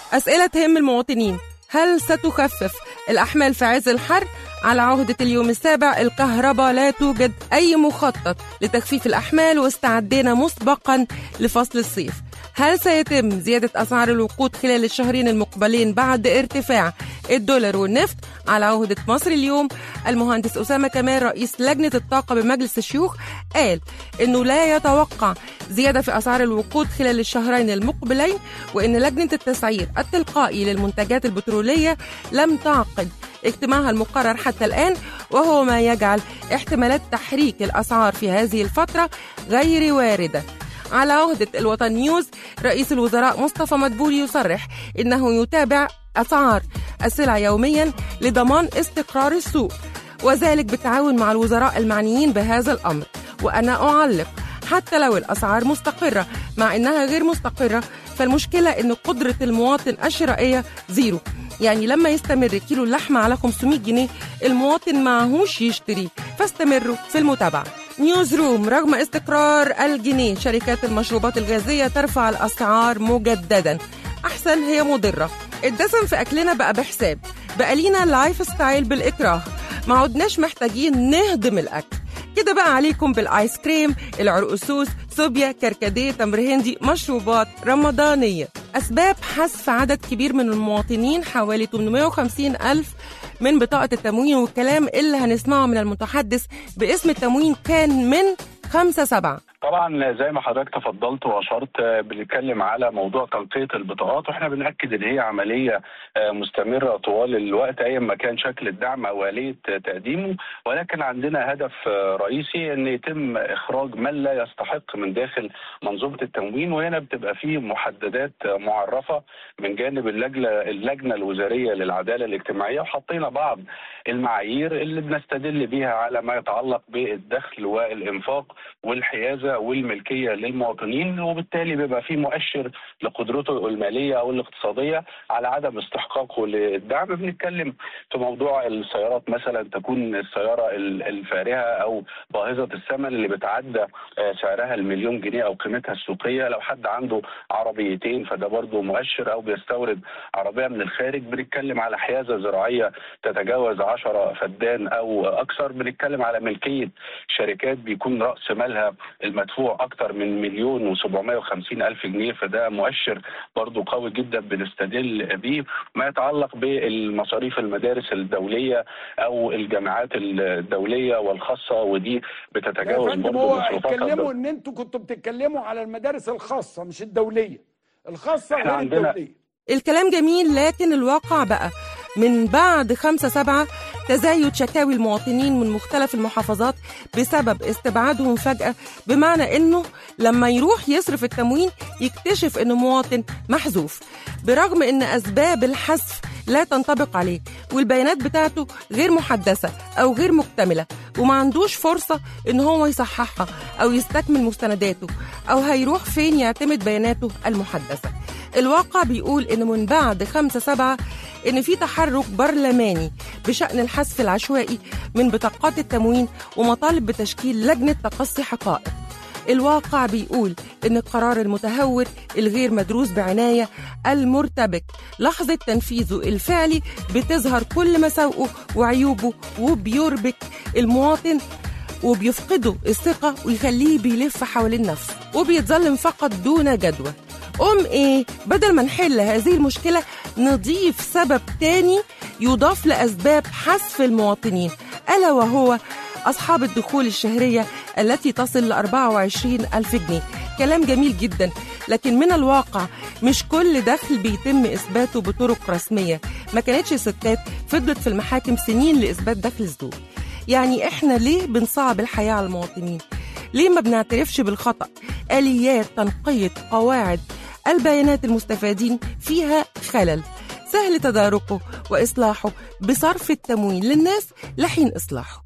أسئلة تهم المواطنين: هل ستخفف الأحمال في عز الحر؟ على عهدة اليوم السابع الكهرباء لا توجد أي مخطط لتخفيف الأحمال واستعدينا مسبقا لفصل الصيف. هل سيتم زيادة أسعار الوقود خلال الشهرين المقبلين بعد ارتفاع الدولار والنفط؟ على عهدة مصر اليوم المهندس أسامة كمال رئيس لجنة الطاقة بمجلس الشيوخ قال إنه لا يتوقع زيادة في أسعار الوقود خلال الشهرين المقبلين، وإن لجنة التسعير التلقائي للمنتجات البترولية لم تعقد اجتماعها المقرر حتى الآن، وهو ما يجعل احتمالات تحريك الأسعار في هذه الفترة غير واردة. على عهدة الوطن نيوز رئيس الوزراء مصطفى مدبولي يصرح إنه يتابع أسعار السلع يوميا لضمان استقرار السوق، وذلك بالتعاون مع الوزراء المعنيين بهذا الأمر. وأنا أعلق: حتى لو الأسعار مستقرة، مع إنها غير مستقرة، فالمشكلة إن قدرة المواطن الشرائية زيرو. يعني لما يستمر كيلو اللحمة على خمسمائة جنيه المواطن معهوش يشتري، فاستمروا في المتابعة. نيوز روم: رغم استقرار الجنيه شركات المشروبات الغازية ترفع الأسعار مجددا. أحسن هي مضرة. الدسم في أكلنا بقى بحساب، بقى لينا لايف ستايل بالإكراه، ما عدناش محتاجين نهضم الأكل. كده بقى عليكم بالآيس كريم، العرقسوس، صوبيا، كركديه، تمر هندي، مشروبات رمضانية. أسباب حذف عدد كبير من المواطنين حوالي ثمانمائة وخمسين ألف من بطاقة التموين، والكلام اللي هنسمعه من المتحدث باسم التموين كان من خمسة سبعة. طبعا زي ما حضرتك تفضلت واشرت بنتكلم على موضوع تنقية البطاقات، واحنا بنأكد ان هي عملية مستمرة طوال الوقت ايا ما كان شكل الدعم او آلية تقديمه، ولكن عندنا هدف رئيسي ان يتم اخراج من لا يستحق من داخل منظومة التموين، وهنا بتبقى فيه محددات معرفة من جانب اللجنة اللجنة الوزارية للعدالة الاجتماعية، وحطينا بعض المعايير اللي بنستدل بيها على ما يتعلق بالدخل والإنفاق والحيازة والملكية للمواطنين، وبالتالي بيبقى في مؤشر لقدرته المالية أو الاقتصادية على عدم استحقاقه للدعم. بنتكلم في موضوع السيارات مثلا، تكون السيارة الفارهة أو باهظة الثمن اللي بتعدى سعرها المليون جنيه أو قيمتها السوقية. لو حد عنده عربيتين فده برضو مؤشر، أو بيستورد عربية من الخارج. بنتكلم على حيازة زراعية تتجاوز عشرة فدان أو أكثر. بنتكلم على ملكية شركات بيكون رأس مالها المدفوع أكثر من مليون وسبعمائة وخمسين ألف جنيه، فده مؤشر برضو قوي جدا بنستدل به. ما يتعلق بالمصاريف المدارس الدولية أو الجامعات الدولية والخاصة، ودي بتتجاوز برضو مصروفات. اتكلموا إن أنتوا كنتوا بتتكلموا على المدارس الخاصة مش الدولية، الخاصة غير الدولية. الكلام جميل، لكن الواقع بقى من بعد خمسة سبعة تزايد شكاوي المواطنين من مختلف المحافظات بسبب استبعادهم فجأة، بمعنى انه لما يروح يصرف التموين يكتشف انه مواطن محذوف، برغم ان اسباب الحذف لا تنطبق عليه والبيانات بتاعته غير محدثة او غير مكتملة، وما عندوش فرصة ان هو يصححها او يستكمل مستنداته، او هيروح فين يعتمد بياناته المحدثة. الواقع بيقول إن من بعد خمسة سبعة إن في تحرك برلماني بشأن الحذف العشوائي من بطاقات التموين ومطالب بتشكيل لجنة تقصي حقائق. الواقع بيقول إن القرار المتهور الغير مدروس بعناية المرتبك لحظة تنفيذه الفعلي بتظهر كل مساوئه وعيوبه، وبيربك المواطن وبيفقده الثقة ويخليه بيلف حوالين نفسه وبيتظلم فقط دون جدوى. أم إيه؟ بدل ما نحل هذه المشكلة نضيف سبب تاني يضاف لأسباب حذف المواطنين، ألا وهو أصحاب الدخول الشهرية التي تصل ل أربعة وعشرين ألف جنيه. كلام جميل جدا، لكن من الواقع مش كل دخل بيتم إثباته بطرق رسمية. ما كانتش ستات فضلت في المحاكم سنين لإثبات دخل الزوج. يعني إحنا ليه بنصعب الحياة على المواطنين؟ ليه ما بنعترفش بالخطأ؟ آليات تنقية قواعد البيانات المستفادين فيها خلل سهل تداركه وإصلاحه بصرف التموين للناس لحين إصلاحه.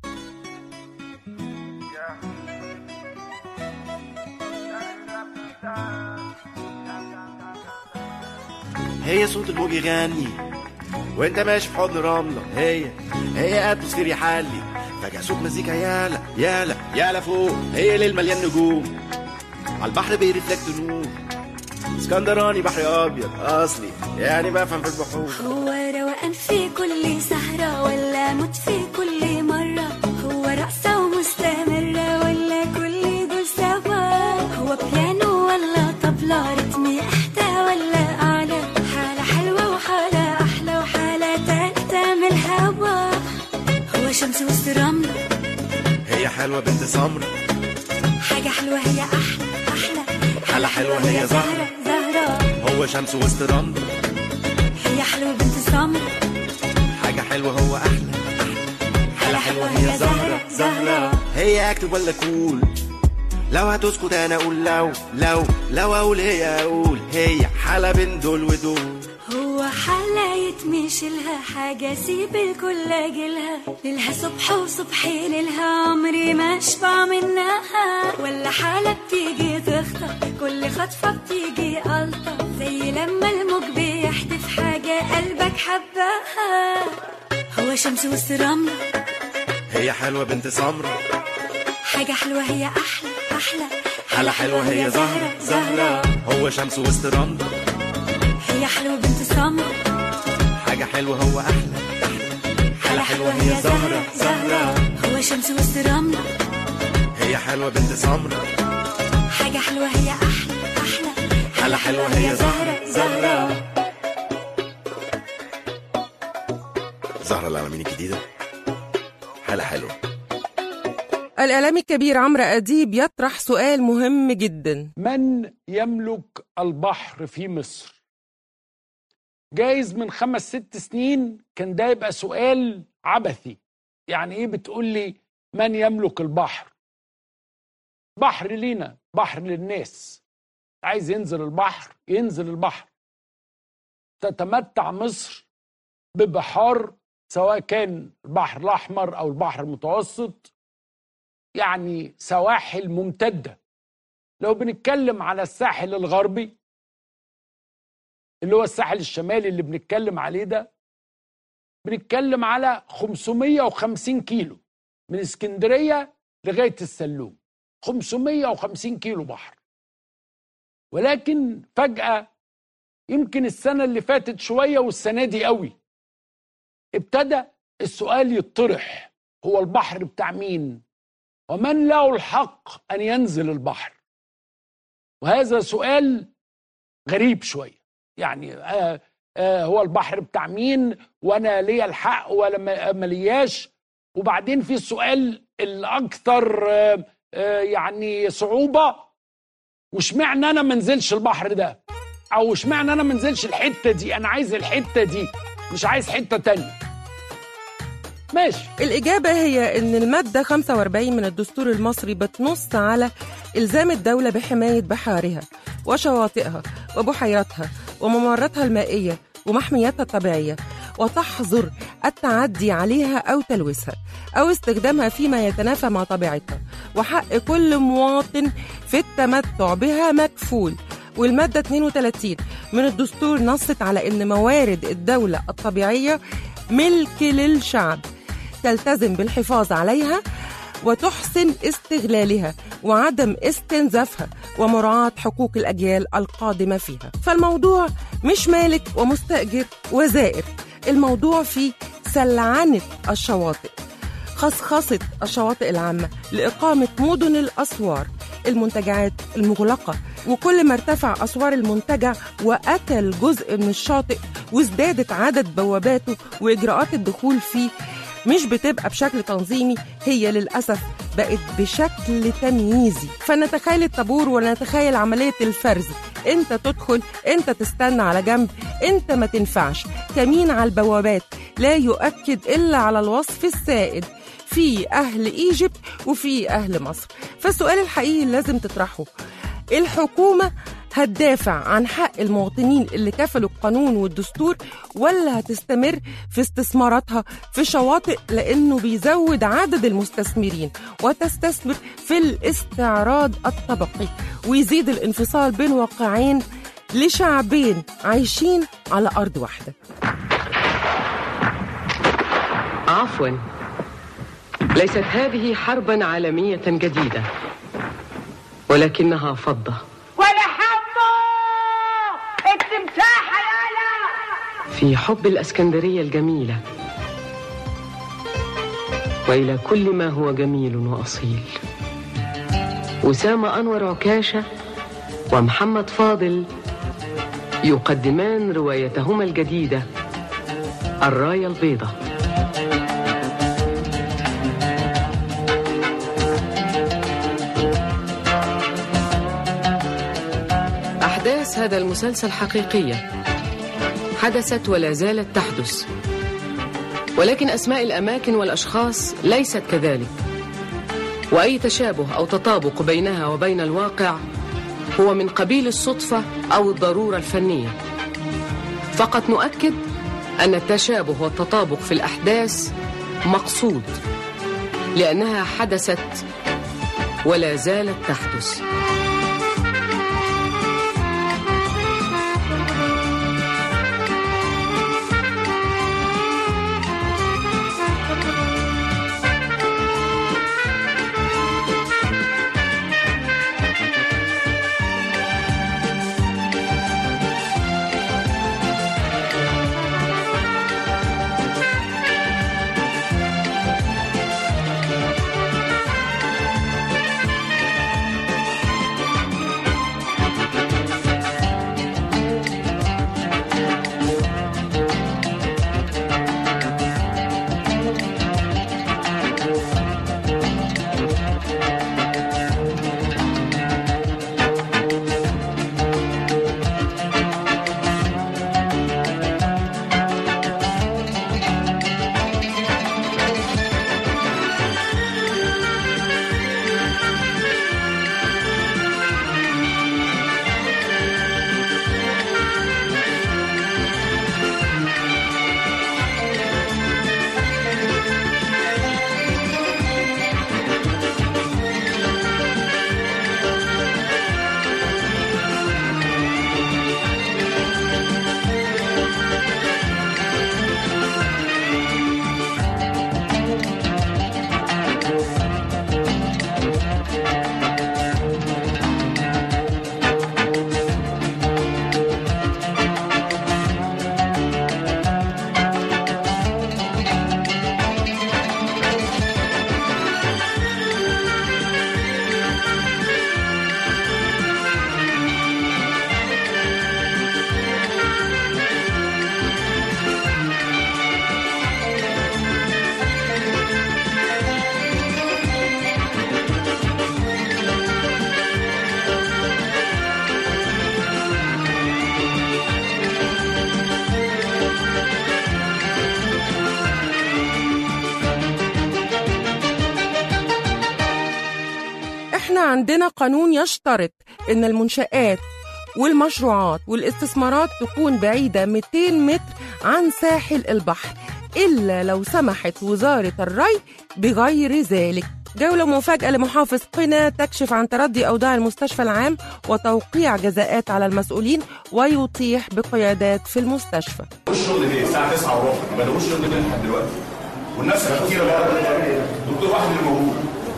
هي صوت الموج يغني وانت ماشي في حضن رملة، هي هي اتموسفير يحلي، فجأة صوت مزيكا يالا يالا يالا فوق، هي ليل مليان نجوم على البحر بيرفلكت نور، اسكندراني بحر ابيض اصلي يعني بفهم في البحور. هو روقان في كل سهرة ولا موت في كل مرة؟ هو رقصة ومستمرة ولا كل دول سوا؟ هو بيانو ولا طبلة رتمي احدى ولا اعلى؟ حالة حلوة وحالة احلى وحالة تالتة من الهوا. هو شمس وسط رملة هي حلوة بنت سمرة، حاجة حلوة هي احلى احلى، حالة حلوة هي زهرة زهرة. هو شمس وسط رملة هي حلوة بنت سمرة، حاجة حلوة هو أحلى، حالة حلوة هي زهرة زهرة. هي أكتب ولا كول؟ لو هتسكت أنا أقول لو لو لو أقول هي أقول هي حالة بين دول ودول. هو حالة يتمشي لها حاجة سيب الكل أجلها، ليلها صبح وصبحي ليلها عمري ما أشبع منها. ولا حالة بتيجي تخطف كل خطفة بتيجي ألطف، زي لما الموج بيحدف حاجة قلبك حبها. هو شمس وسط رملة هي حلوة بنت سمرة، حاجة حلوة هي أحلى أحلى، حالة حلوة هي زهرة زهرة. هو شمس وسط رملة هي حلوة بنت سمرة، حاجة حلوة هو أحلى، حالة حلوة هي زهرة زهرة. هو شمس وسط رملة هي حلوة بنت سمرة، حاجة حلوة هي أحلى أحلى، حالة حلوة هي زهرة زهرة. زهرة العالمين الجديدة حالة حلوة. الإعلامي الكبير عمرو أديب يطرح سؤال مهم جدا: من يملك البحر في مصر؟ جايز من خمس ست سنين كان ده يبقى سؤال عبثي. يعني ايه بتقول لي من يملك البحر؟ بحر لينا، بحر للناس. عايز ينزل البحر ينزل البحر. تتمتع مصر ببحار، سواء كان البحر الأحمر أو البحر المتوسط، يعني سواحل ممتدة. لو بنتكلم على الساحل الغربي اللي هو الساحل الشمالي اللي بنتكلم عليه ده، بنتكلم على خمسمية وخمسين كيلو من اسكندرية لغاية السلوم، خمسمية وخمسين كيلو بحر. ولكن فجأة يمكن السنة اللي فاتت شوية والسنة دي قوي ابتدى السؤال يطرح: هو البحر بتاع مين؟ ومن له الحق أن ينزل البحر؟ وهذا سؤال غريب شوية. يعني آه آه هو البحر بتاع مين وأنا ليا الحق ولا ملياش؟ وبعدين في السؤال الأكثر آه آه يعني صعوبة: وشمعنا أنا منزلش البحر ده؟ أو شمعنا أنا منزلش الحتة دي؟ أنا عايز الحتة دي مش عايز حتة تانية. ماشي. الإجابة هي إن المادة خمسة وأربعين من الدستور المصري بتنص على إلزام الدولة بحماية بحارها وشواطئها وبحيراتها وممراتها المائية ومحمياتها الطبيعية، وتحظر التعدي عليها أو تلويثها أو استخدامها فيما يتنافى مع طبيعتها، وحق كل مواطن في التمتع بها مكفول. والمادة اثنين وثلاثين من الدستور نصت على إن موارد الدولة الطبيعية ملك للشعب، تلتزم بالحفاظ عليها وتحسن استغلالها وعدم استنزافها ومراعاة حقوق الأجيال القادمة فيها. فالموضوع مش مالك ومستأجر وزائر، الموضوع في سلعنة الشواطئ، خصخصة الشواطئ العامة لإقامة مدن الأسوار، المنتجعات المغلقة. وكل ما ارتفع أسوار المنتجع وأكل جزء من الشاطئ وازدادت عدد بواباته وإجراءات الدخول فيه مش بتبقى بشكل تنظيمي، هي للأسف بقت بشكل تمييزي. فنتخيل الطابور ونتخيل عملية الفرز: انت تدخل، انت تستنى على جنب، انت ما تنفعش. كمين على البوابات لا يؤكد إلا على الوصف السائد: في أهل إيجيبت وفي أهل مصر. فالسؤال الحقيقي لازم تطرحه: الحكومة هتدافع عن حق المواطنين اللي كفلوا القانون والدستور، ولا هتستمر في استثماراتها في شواطئ لأنه بيزود عدد المستثمرين وتستثمر في الاستعراض الطبقي ويزيد الانفصال بين واقعين لشعبين عايشين على أرض واحدة؟ عفواً، ليست هذه حرباً عالمية جديدة، ولكنها فضة. ولا حمو في حب الإسكندرية الجميلة وإلى كل ما هو جميل وأصيل. أسامة أنور عكاشة ومحمد فاضل يقدمان روايتهما الجديدة الراية البيضاء. أحداث هذا المسلسل حقيقية حدثت ولا زالت تحدث، ولكن أسماء الأماكن والأشخاص ليست كذلك، وأي تشابه أو تطابق بينها وبين الواقع هو من قبيل الصدفة أو الضرورة الفنية. فقط نؤكد أن التشابه والتطابق في الأحداث مقصود، لأنها حدثت ولا زالت تحدث. عندنا قانون يشترط إن المنشآت والمشروعات والاستثمارات تكون بعيدة مئتين متر عن ساحل البحر، إلا لو سمحت وزارة الري بغير ذلك. جولة مفاجأة لمحافظ قنا تكشف عن تردي أوضاع المستشفى العام وتوقيع جزاءات على المسؤولين ويطيح بقيادات في المستشفى. الشغل ليه؟ الساعة تسعة وربع ما بدأوش الشغل ليه لحد دلوقتي؟ والناس كتيرة بقى دكتور واحد اللي موجود.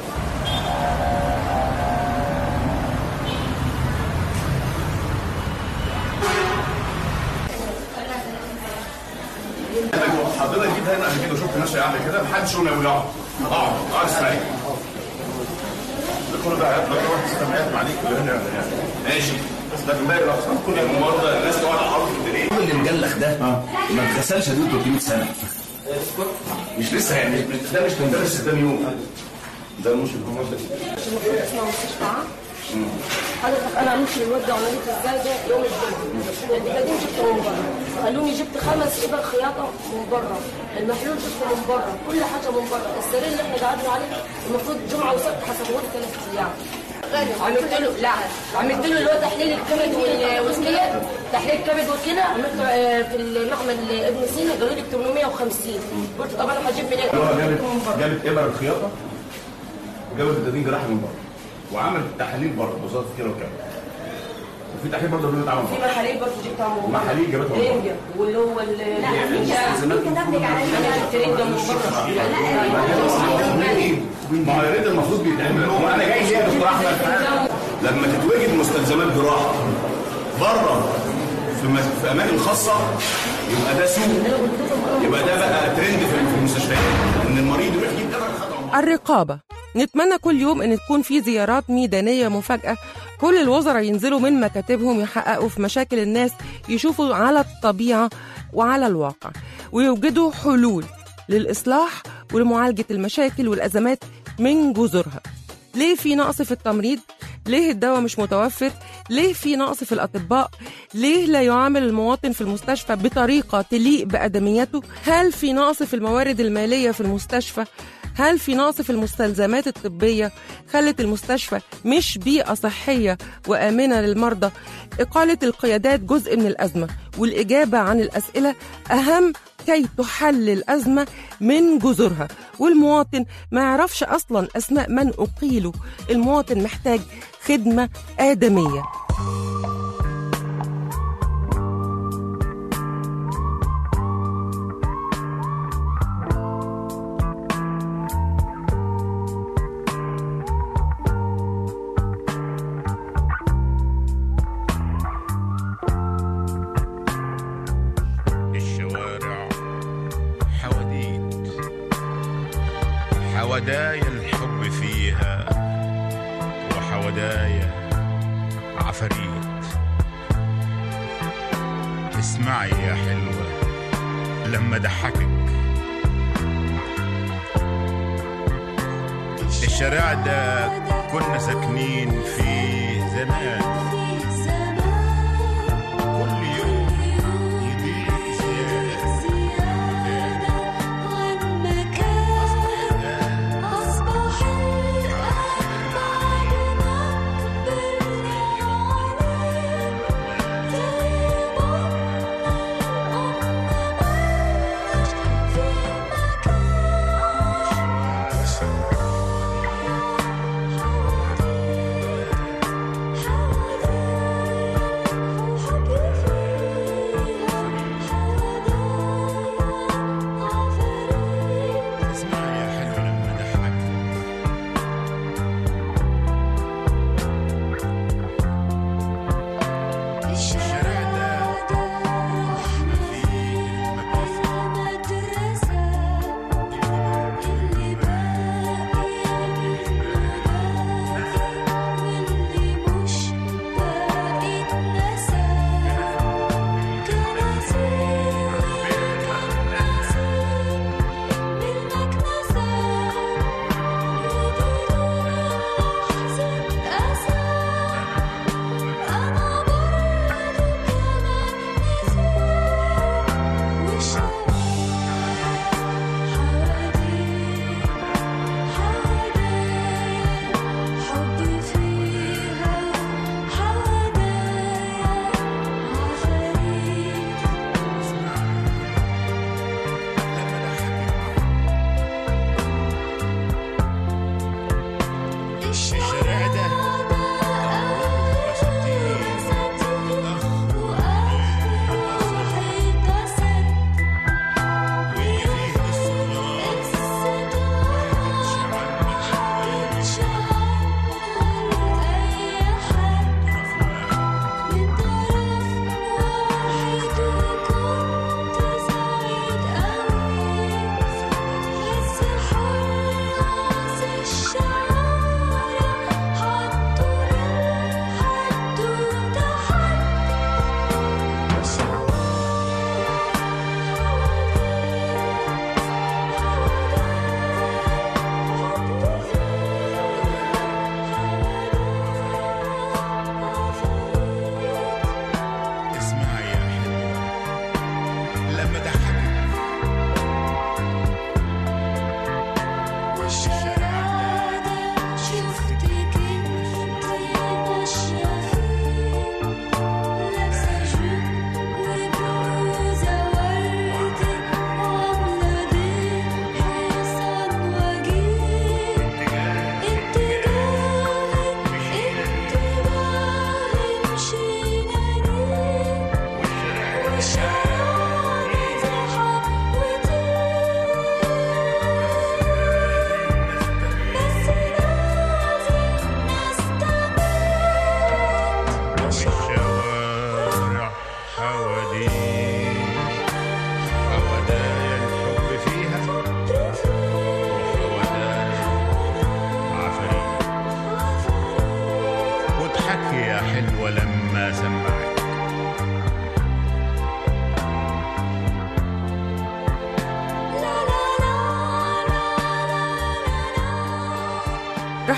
حضرتك جيت هنا قبل كده وشفت ناس قاعده كده محدش يقول لي اقعد اقعد اقعد استريح. الدكتور ده هيطلع واحد استمعت عليك هنا ماشي بس ده في الباقي الاقسام كل المرضى الناس تقعد على الارض كده ليه؟ اللي مجلخ ده ما اتغسلش اديله ثلاثمية سنه مش لسه يعني ده مش مدرس ثاني يوم ده مش المفروض اسمه مستشفى عام. حضرتك انا ممكن نودع عمليه الزايده يوم الجمعه، البتادين جبته من بره، قالوا لي جبت خمس ابر خياطه من بره، المحلول جبته من بره، كل حاجه من بره، السرير اللي احنا قعدنا عليه المفروض جمعه وسبت حسبوه لي ثلاث ايام. عملت له لا عملت له اللي هو تحليل الكبد والكلى، تحليل الكبد والكلى عملته في المعمل ابن سينا قالوا لي ثمانمية وخمسين، قلت طب انا هجيب منين؟ جابت ابر الخياطه وجابت البتادين جراحه من بره وعمل تحاليل بره وزاره الكلى والكبد. وفي تحاليل برضه اللي اتعمل في محاليل برضه جبتها من بره. محاليل جابتها من بره. واللي هو ال لا انت كتبتك على الترند من بره. ما هو يا ريت المفروض بيتعمل. وانا جاي ليه يا دكتور احمد؟ لما تتوجد مستلزمات جراحه بره في, مز... في اماكن خاصه يبقى ده سوق، يبقى ده بقى ترند في المستشفيات ان المريض يروح يجيب دواء خطأ. الرقابة، نتمنى كل يوم ان تكون في زيارات ميدانية مفاجأة، كل الوزراء ينزلوا من مكاتبهم يحققوا في مشاكل الناس، يشوفوا على الطبيعة وعلى الواقع ويوجدوا حلول للإصلاح ولمعالجة المشاكل والأزمات من جذورها. ليه في نقص في التمريض؟ ليه الدواء مش متوفر؟ ليه في نقص في الأطباء؟ ليه لا يعامل المواطن في المستشفى بطريقة تليق بأدميته؟ هل في نقص في الموارد المالية في المستشفى؟ هل في نقص في المستلزمات الطبية خلت المستشفى مش بيئة صحية وآمنة للمرضى؟ إقالة القيادات جزء من الأزمة، والإجابة عن الأسئلة أهم كي تحل الأزمة من جذورها، والمواطن ما يعرفش أصلا أسماء من أقيلوا. المواطن محتاج خدمة آدمية. حودايا الحب فيها وحودايا عفاريت. اسمعي يا حلوة لما ضحكك الشارع ده كنا ساكنين فيه زمان، كل يوم يضيق زيادة عن مكان أصبح الآن بعد ما كبرنا عليه زي ما قلنا مالناش في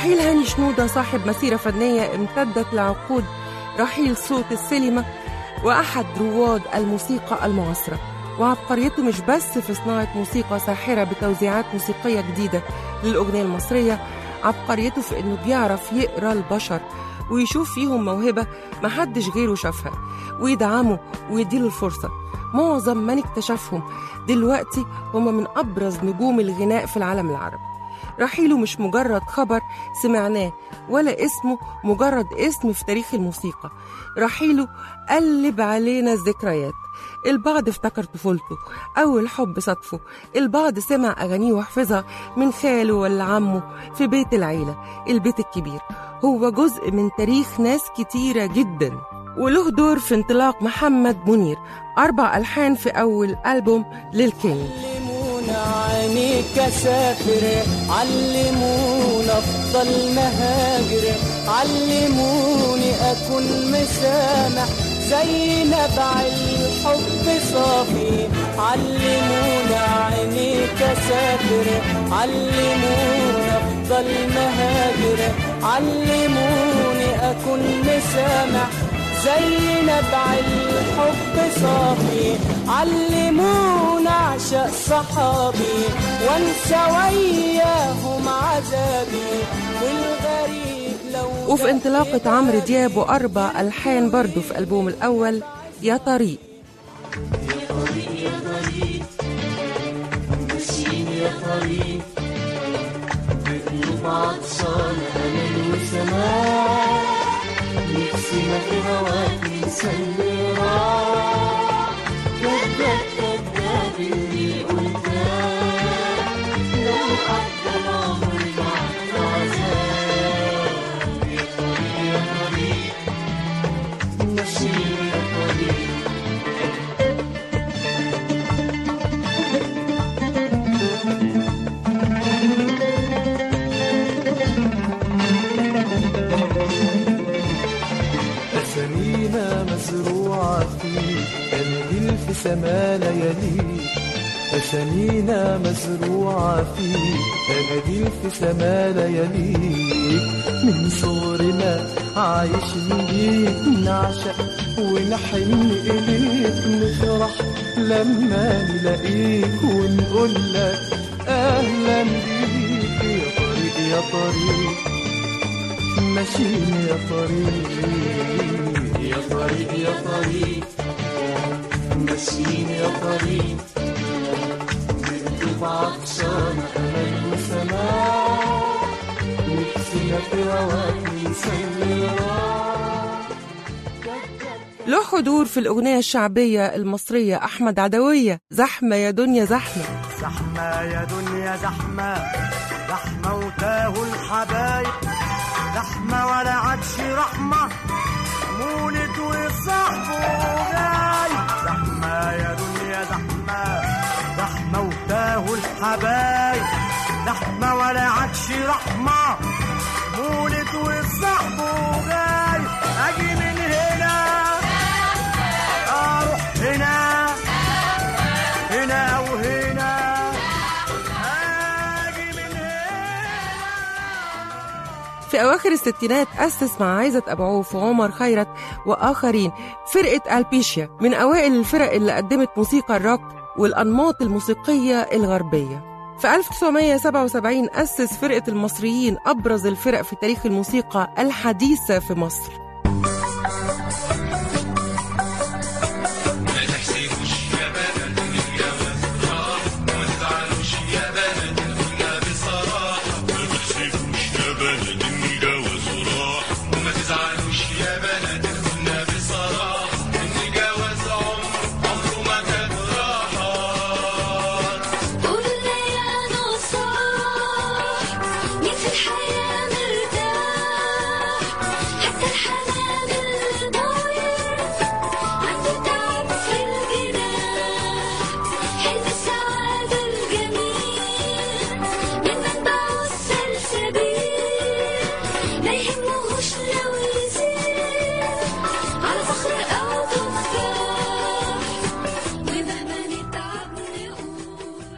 رحيل هاني شنودة صاحب مسيرة فنية امتدت لعقود، رحيل صوت السينما وأحد رواد الموسيقى المعاصرة، وعبقريته مش بس في صناعة موسيقى ساحرة بتوزيعات موسيقية جديدة للأغنية المصرية، عبقريته في إنه بيعرف يقرأ البشر ويشوف فيهم موهبة محدش غيره شافها ويدعمه ويديله الفرصة. معظم من اكتشفهم دلوقتي هم من أبرز نجوم الغناء في العالم العربي. رحيله مش مجرد خبر سمعناه ولا اسمه مجرد اسم في تاريخ الموسيقى، رحيله قلب علينا الذكريات. البعض افتكر طفولته أو الحب صدفه، البعض سمع أغانيه وحفظها من خاله ولا عمه في بيت العيلة، البيت الكبير. هو جزء من تاريخ ناس كتيرة جدا، وله دور في انطلاق محمد منير، أربع ألحان في أول ألبوم للكينج. عينيك سافر، علمونا افضل مهاجر، علموني اكون مسامح زي نبع الحب صافي، علمونا عينيك سافر، علمونا افضل مهاجر، علموني اكون مسامح زي نبع الحب صافي، علمونا عشق صحابي وانسى وياهم عذابي والغريب لو. وفي انطلاقة عمرو دياب وأربع ألحان برضو في ألبوم الأول يا طريق. يا طريق يا طريق ماشيين يا طريق بقلوب عطشان أمل وسماء، نفسنا في هواك ننسى اللي راح، كذاب كذاب اللي قلتاه لو عدى العمر معك عذاب. يا طريق يا طريق ماشيين يا طريق. أسامينا مزروعة فيك، أناديل في سما لياليك. أسامينا مزروعة فيك، أناديل في سما لياليك. من صغرنا عايشين بيك، نعشق ونحن إليك، نفرح لما نلاقيك ونقول لك أهلا بيك. يا طريق يا طريق ماشيين يا طريق، يا طريق يا طريق ماشيين يا طريق بقلوب عطشان أمل وسماء، نفسنا في هواك ننسى اللي راح. له حضور في الأغنية الشعبية المصرية أحمد عدوية، زحمة يا دنيا زحمة. زحمة يا دنيا زحمة، زحمة وتاهوا الحبايب، زحمة ولا عادش رحمة، مولد وصاحبه جاي. زحمة يا دنيا زحمة، زحمة وتاهوا الحبايب، زحمة ولا عادش رحمة، مولد وصاحبه جاي. أجي من هنا أروح هنا، هنا وهنا. في أواخر الستينات أسس مع عايزة أبو عوف وعمر خيرت وآخرين فرقة ألبيشيا، من أوائل الفرق اللي قدمت موسيقى الروك والأنماط الموسيقية الغربية. في ألف وتسعمية سبعة وسبعين أسس فرقة المصريين، أبرز الفرق في تاريخ الموسيقى الحديثة في مصر. مين في الحياة مرتاح حتى الحنان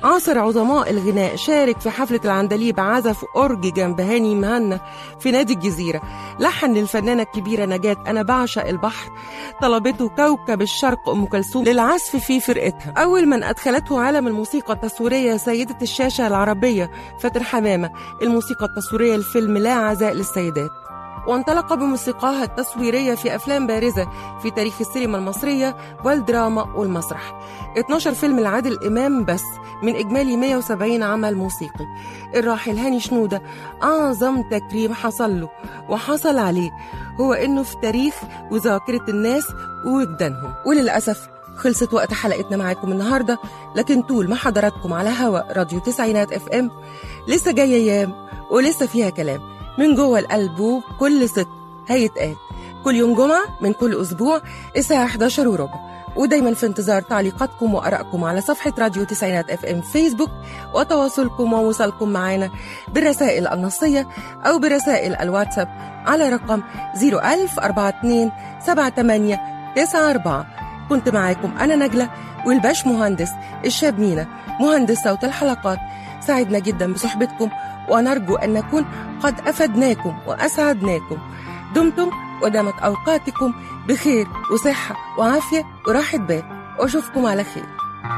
عاصر عظماء الغناء، شارك في حفلة العندليب، عزف أورج جنب هاني مهنا في نادي الجزيرة، لحن للفنانة الكبيرة نجاة أنا بعشق البحر، طلبته كوكب الشرق أم كلثوم للعزف في فرقتها. أول من أدخلته عالم الموسيقى التصويرية سيدة الشاشة العربية فاتن حمامة، الموسيقى التصويرية الفيلم لا عزاء للسيدات، وانطلق بموسيقاها التصويرية في أفلام بارزة في تاريخ السينما المصرية والدراما والمسرح. اتناشر فيلم لعادل إمام بس من إجمالي مية وسبعين عمل موسيقي. الراحل هاني شنودة أعظم تكريم حصل له وحصل عليه هو إنه في تاريخ وذاكرة الناس ووجدانهم. وللأسف خلصت وقت حلقتنا معاكم النهاردة، لكن طول ما حضراتكم على هواء راديو تسعينات اف ام لسه جاية أيام ولسه فيها كلام من جوه القلب وبكل صدق هيتقال كل يوم جمعة من كل أسبوع الساعة احداشر وربع. ودايما في انتظار تعليقاتكم وآرائكم على صفحة راديو تسعينات اف ام فيسبوك، وتواصلكم ووصلكم معنا بالرسائل النصية أو برسائل الواتساب على رقم صفر ألف أربعة اتنين سبعة تمانية تسعة أربعة. كنت معاكم أنا نجلة والباش مهندس الشاب مينا مهندس صوت الحلقات. سعدنا جدا بصحبتكم ونرجو أن نكون قد أفدناكم وأسعدناكم. دمتم ودامت أوقاتكم بخير وصحة وعافية وراحة بال، وأشوفكم على خير.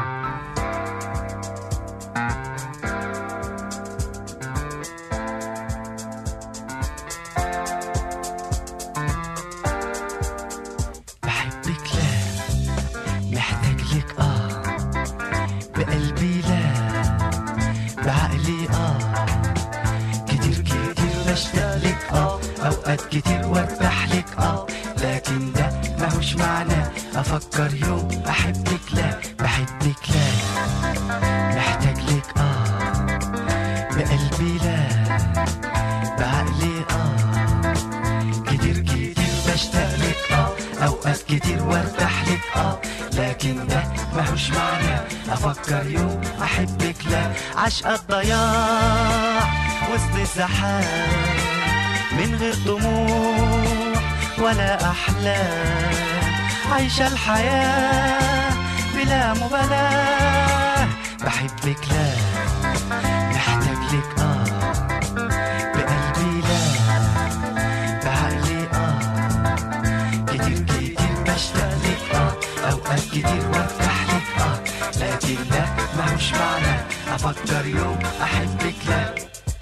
بحبك لا محتاج لك آه بقلبي لا بعقلي آه كتير كتير بشتاق لك آه أوقات كتير وارتاح لك آه لكن ده ماهوش معنى أفكر يوم أحبك لا بحبك لا محتاج لك آه بقلبي لا بعقلي آه كتير كتير بشتاق لك آه أوقات كتير وارتاح لك آه لكن ده ماهوش معنى أفكر يوم أحبك لا. عشق الضياع وسط الزحام من غير طموح ولا أحلام، عايشة الحياة بلا مبالاة. بحبك لا محتاج لك آه بقلبي لا بعقلي آه كتير كتير بشتاق لك آه أوقات كتير وارتاح لك آه لكن لا ماهوش معنى أفكر يوم أحبك لا.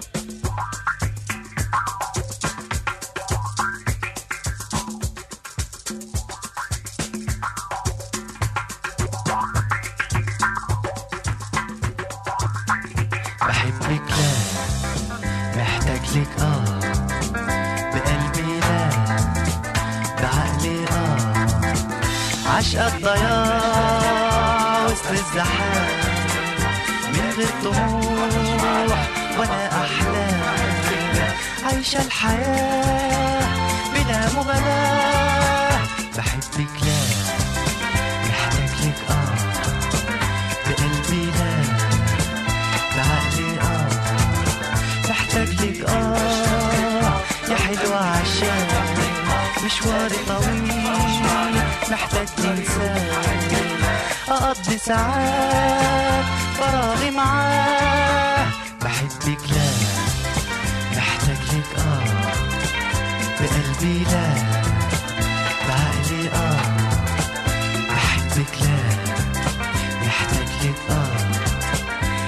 بحبك لا محتاج لك آه بقلبي لا بعقلي آه عشق الضياع وسط الزحام من غير طموح ولا أحلام، عايشة الحياة بلا مبالاة. بحبك لا محتاج لك آه بقلبي لا بعقلي آه محتاج لك آه يا حلوة عشان مشواري طويل محتاج إنسان أقضي ساعات فراغي معاه. بحبك لا محتاج لك آه بقلبي لا بعقلي آه بحبك لا محتاج لك آه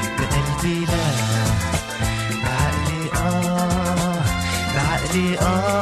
بقلبي لا بعقلي آه بعقلي آه